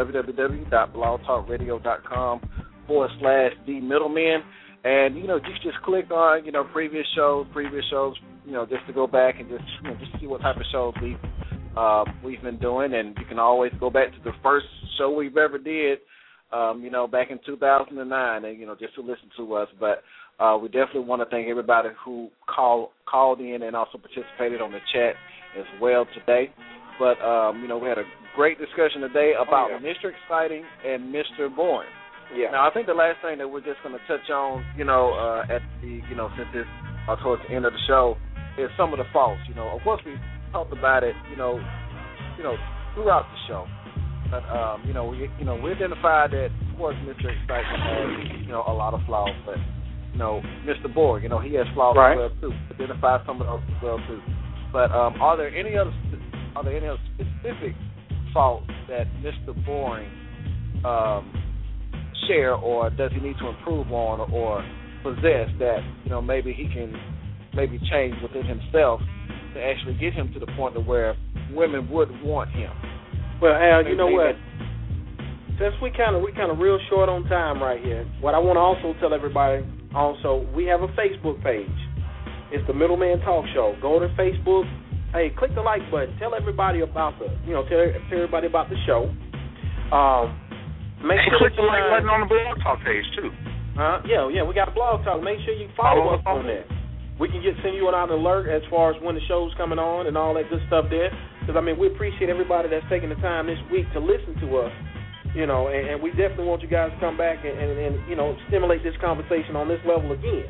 www.blogtalkradio.com forward slash the Middlemen. And, you know, you just click on, you know, previous shows, previous shows, you know, just to go back and just, you know, just see what type of shows we've, uh, we've been doing. And you can always go back to the first show we've ever did, um, you know, back in two thousand nine, and, you know, just to listen to us. But uh, we definitely want to thank everybody who call, called in and also participated on the chat as well today. But, um, you know, we had a great discussion today about oh, yeah. Mister Exciting and Mister Boring. Yeah. Now, I think the last thing that we're just going to touch on, you know, uh, at the, you know, since it's uh, towards the end of the show, is some of the faults. You know, of course, we talked about it, you know, you know, throughout the show. But, um, you know, we, you know, we identified that, of course, Mister Excitement has, you know, a lot of flaws. But, you know, Mister Borg, you know, he has flaws right. as well too. Identify some of those as well too. But um, are there any other, are there any other specific faults that Mister Boring um, share, or does he need to improve on, or possess that, you know, maybe he can maybe change within himself to actually get him to the point of where women would want him? Well, Al, you know what? Since we kind of we kind of real short on time right here, what I want to also tell everybody, also, we have a Facebook page. It's the Middleman Talk Show. Go to Facebook. Hey, click the like button. Tell everybody about the, you know, tell, tell everybody about the show. Um. Make and sure click the like button on the Blog Talk page, too. Uh, yeah, yeah, we got a Blog Talk. Make sure you follow, follow us on that. We can get send you an alert as far as when the show's coming on and all that good stuff there. Because, I mean, we appreciate everybody that's taking the time this week to listen to us, you know, and, and we definitely want you guys to come back and, and, and, you know, stimulate this conversation on this level again.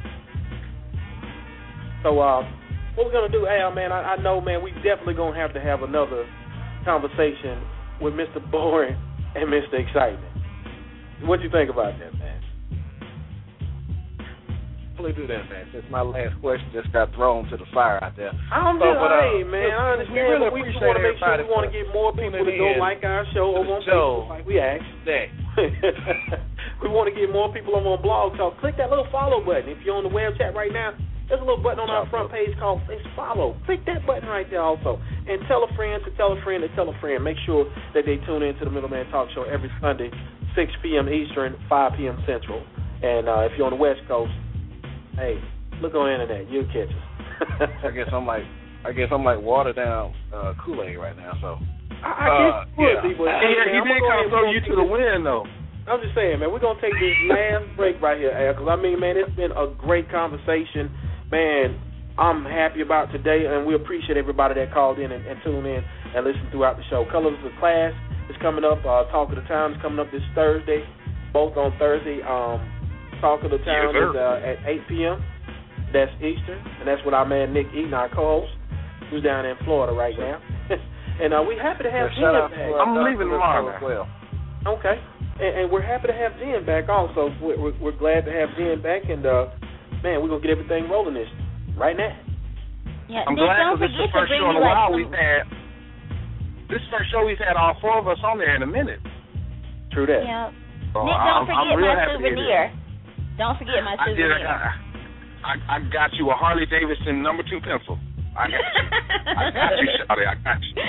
So, uh, what we're going to do, Al, man, I, I know, man, we definitely going to have to have another conversation with Mister Boring and Mister Excitement. What do you think about that, man? Please do that, man. Since my last question just got thrown to the fire out there. I'm so, just, but, uh, hey, man, I understand, we really but we just want to make sure we want to get more people to go like our show over on Facebook, like we asked. We want to get more people over on Blog Talk. Click that little follow button. If you're on the web chat right now, There's a little button on our front page called It's Follow. Click that button right there also. And tell a friend to tell a friend to tell a friend. Make sure that they tune in to the Middleman Talk Show every Sunday, six p.m. Eastern, five p.m. Central. And uh, if you're on the West Coast, hey, look on the internet. You'll catch us. I guess I'm like, I guess I'm like watered down uh, Kool-Aid right now. So I, I guess uh, you would yeah. be, but He, he did kind of throw you to the wind, though. I'm just saying, man, we're going to take this last break right here, Al, because, I mean, man, it's been a great conversation. Man, I'm happy about today, and we appreciate everybody that called in and, and tuned in and listened throughout the show. Colors of the Class is coming up. Uh, Talk of the Town is coming up this Thursday, both on Thursday. Um, Talk of the Town yes, is uh, at eight p.m. That's Eastern, and that's with our man Nick Eaton, our co-host, who's down in Florida right now. And uh, we're happy to have yeah, Jen back. I'm leaving tomorrow as well. Okay. And, and we're happy to have Jen back also. We're, we're, we're glad to have Jen back, and, uh, man, we're going to get everything rolling this right now. Yeah, I'm Nick, glad don't because this is the forget to first bring show in a me, like, while some- we've had. This is the first show we've had all four of us on there in a minute. True that. Yeah. So Nick, I'm, don't forget I'm real my happy to hear souvenir. this. Don't forget my I did. souvenir. I, I, I got you a Harley Davidson number two pencil. I got you. I got you, Shawty. I got you.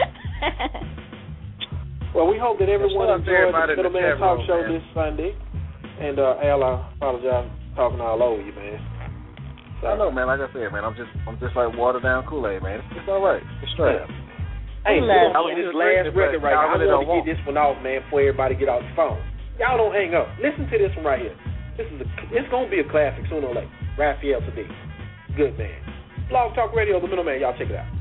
Well, we hope that everyone What's up to enjoyed everybody the in the Middleman chat Talk room, Show man? this Sunday. And, uh, Al, I apologize for talking all over you, man. So, I know, man. Like I said, man, I'm just, I'm just like watered down Kool-Aid, man. It's, it's all right. It's straight. Hey, We we're love going to you. this last record right now. I really want don't to get this one off, man, before everybody get off the phone. Y'all don't hang up. Listen to this one right here. This is a, it's going to be a classic sooner or later. Raphael Sadiq. Good man. Blog Talk Radio, The Middleman. Y'all check it out.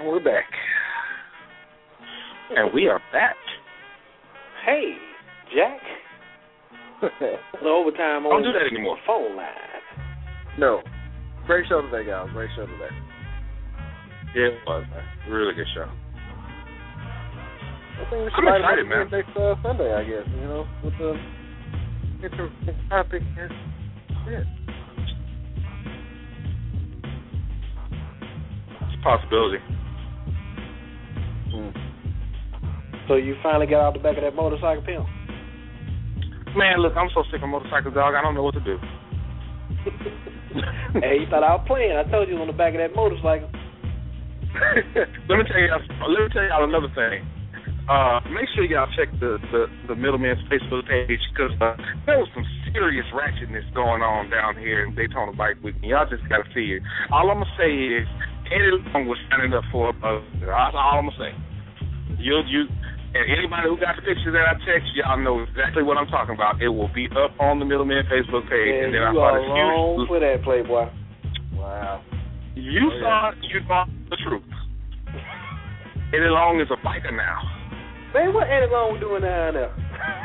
And we're back. And we are back. Hey, Jack. The overtime Don't on do that anymore. Phone line. No. Great show today, guys. Great show today. Yeah, it was, man. Really good show. I think we should I'm light it excited, up man. next uh, Sunday, I guess. You know, with the interesting topic. Yeah. It's a possibility. Mm. So you finally got out the back of that motorcycle, pimp? Man, look, I'm so sick of motorcycles, dog. I don't know what to do. Hey, you thought I was playing. I told you on the back of that motorcycle. let me tell y'all. Let me tell y'all another thing. Uh, make sure y'all check the the, the Middleman's Facebook page because uh, there was some serious ratchetness going on down here in Daytona Bike Week. And y'all just gotta see it. All I'm gonna say is Eddie Long was signing up for. Uh, that's all I'm gonna say. You you. And anybody who got the picture that I text, y'all know exactly what I'm talking about. It will be up on the Middleman Facebook page. Man, and then you I saw are this wrong huge... for that, Playboy. Wow. You oh, saw it, you saw the truth. Eddie Long is a biker now. Man, what Eddie Long doing down there?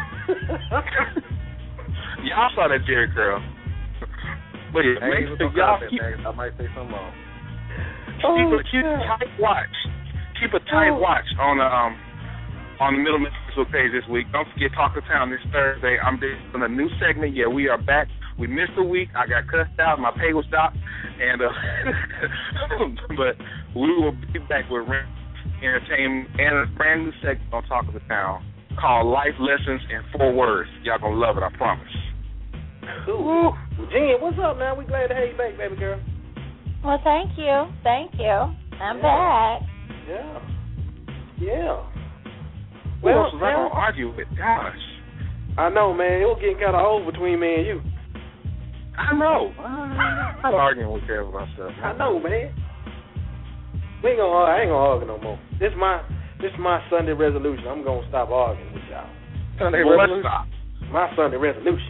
Y'all saw that Jerry curl. But yeah, Hey, make what's sure up, y'all man? keep, I might say something wrong. keep, Oh, a, keep a tight watch. Keep a tight Oh. watch on the... Um, on the Middleman Facebook page this week. Don't forget Talk of Town this Thursday. I'm doing a new segment. Yeah, we are back. We missed a week. I got cussed out. My pay was stopped. And uh, but we will be back with entertainment and a brand new segment on Talk of the Town called Life Lessons in Four Words. Y'all gonna love it, I promise. Ooh. Jen, what's up, man? We glad to have you back, baby girl. Well, thank you. Thank you. I'm Yeah. back. Yeah. Yeah. Who Well, else was I now- gonna argue with? Gosh. I know, man. It was getting kind of old between me and you. I know. I'm not arguing with Kevin about stuff. I know, man. We ain't gonna. I ain't gonna argue no more. This my. This my Sunday resolution. I'm gonna stop arguing with y'all. Sunday Well, resolution. Stop. My Sunday resolution.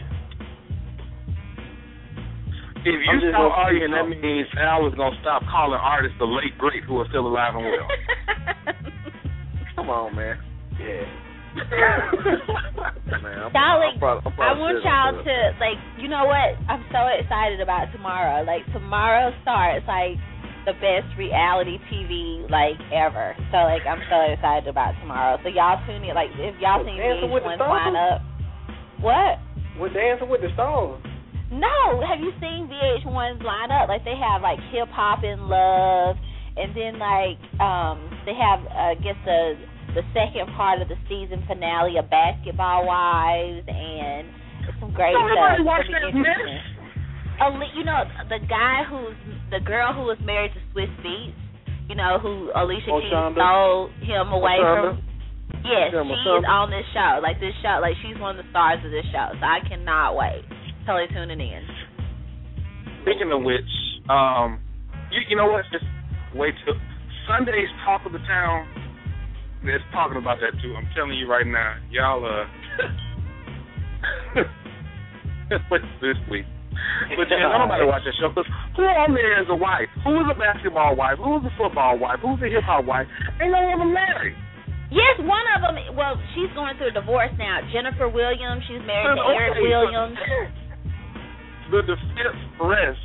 If you I'm just stop gonna arguing, keep that talking. means Al is gonna stop calling artists the late great who are still alive and well. Come on, man. Yeah. Man, I'm, Y'all, I'm like, proud, I'm I proud want of y'all shit. to, like, you know what? I'm so excited about tomorrow. Like, tomorrow starts, like, the best reality T V, like, ever. So, like, I'm so excited about tomorrow. So, y'all tune in. Like, if y'all seen V Dancing H with the one line Stars? up. What? We're dancing with the stars. No. Have you seen V H one's line up? Like, they have, like, Hip Hop in Love. And then, like, um, they have, uh, I guess, the... the second part of the season finale of Basketball Wives and some great Don't stuff. nobody watch It'll be that mess. interesting. Ali- you know, the guy who's the girl who was married to Swiss Beats, you know, who Alicia Oh, Keys Shonda. stole him away Shonda. from. Yes, Yeah, she's Shonda. on this show. Like this show, like she's one of the stars of this show. So I cannot wait. Totally tuning in. Speaking of which, um, you, you know what? Just wait till Sunday's Talk of the Town. They're talking about that too. I'm telling you right now, y'all. Uh, what's this week? But yeah, nobody watch that show because who on there is a wife? Who is a basketball wife? Who is a football wife? Who's a hip hop wife? Ain't no one married. Yes, one of them. Well, she's going through a divorce now. Jennifer Williams. She's married to Okay, Eric so Williams. The defense rest.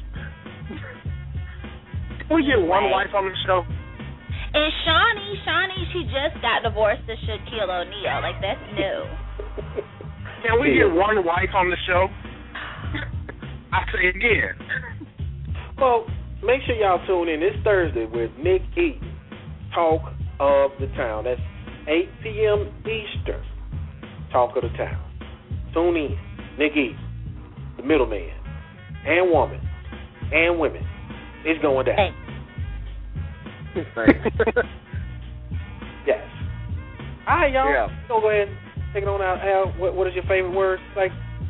Can we get one wife on the show? And Shawnee, Shawnee, she just got divorced to Shaquille O'Neal. Like, that's new. Can we get one wife on the show? I say again. Well, make sure y'all tune in this Thursday with Nick E. Talk of the Town. That's eight p.m. Eastern. Talk of the Town. Tune in. Nick E. The middleman. And woman. And women. It's going down. Thanks. Yes. All right, y'all. Yeah. So go ahead and take it on out. Al, what, what is your favorite word? Like,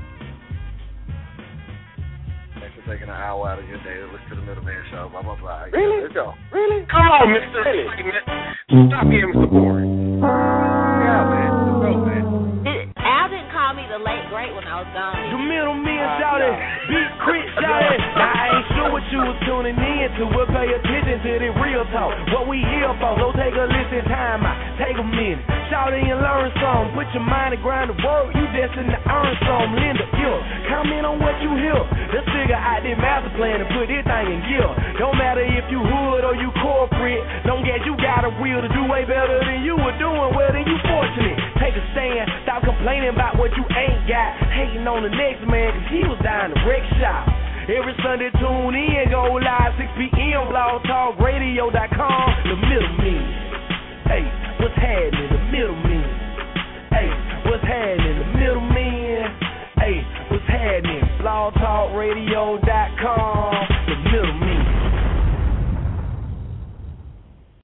Thanks for taking an hour out of your day to listen to the Middleman Show. Blah, blah, blah. Really? Let's go. really? Come on, Mister Really? Stop being Mister Boring. Yeah, man. Let's go, man. Did, Al didn't call me the the late great when I was gone. The middleman shouted, beat crit shouted. I ain't sure what you was tuning in to, but pay attention to the real talk. What we here for, go take a listen, time out, take a minute. Shout it and learn some, put your mind to grind the work, you destined to earn some. Linda, yeah, comment on what you hear. Let's figure out this master plan and put this thing in gear. Don't matter if you hood or you corporate, don't get you got a will to do way better than you were doing, well then you fortunate. Take a stand, stop complaining about what you ain't got, hating on the next man cause he was down the wreck shop. Every Sunday tune in, go live six p.m. blog talk radio dot com. The middleman, hey, what's happening? The middleman, hey, what's happening? The middleman, hey, what's happening? blog talk radio dot com.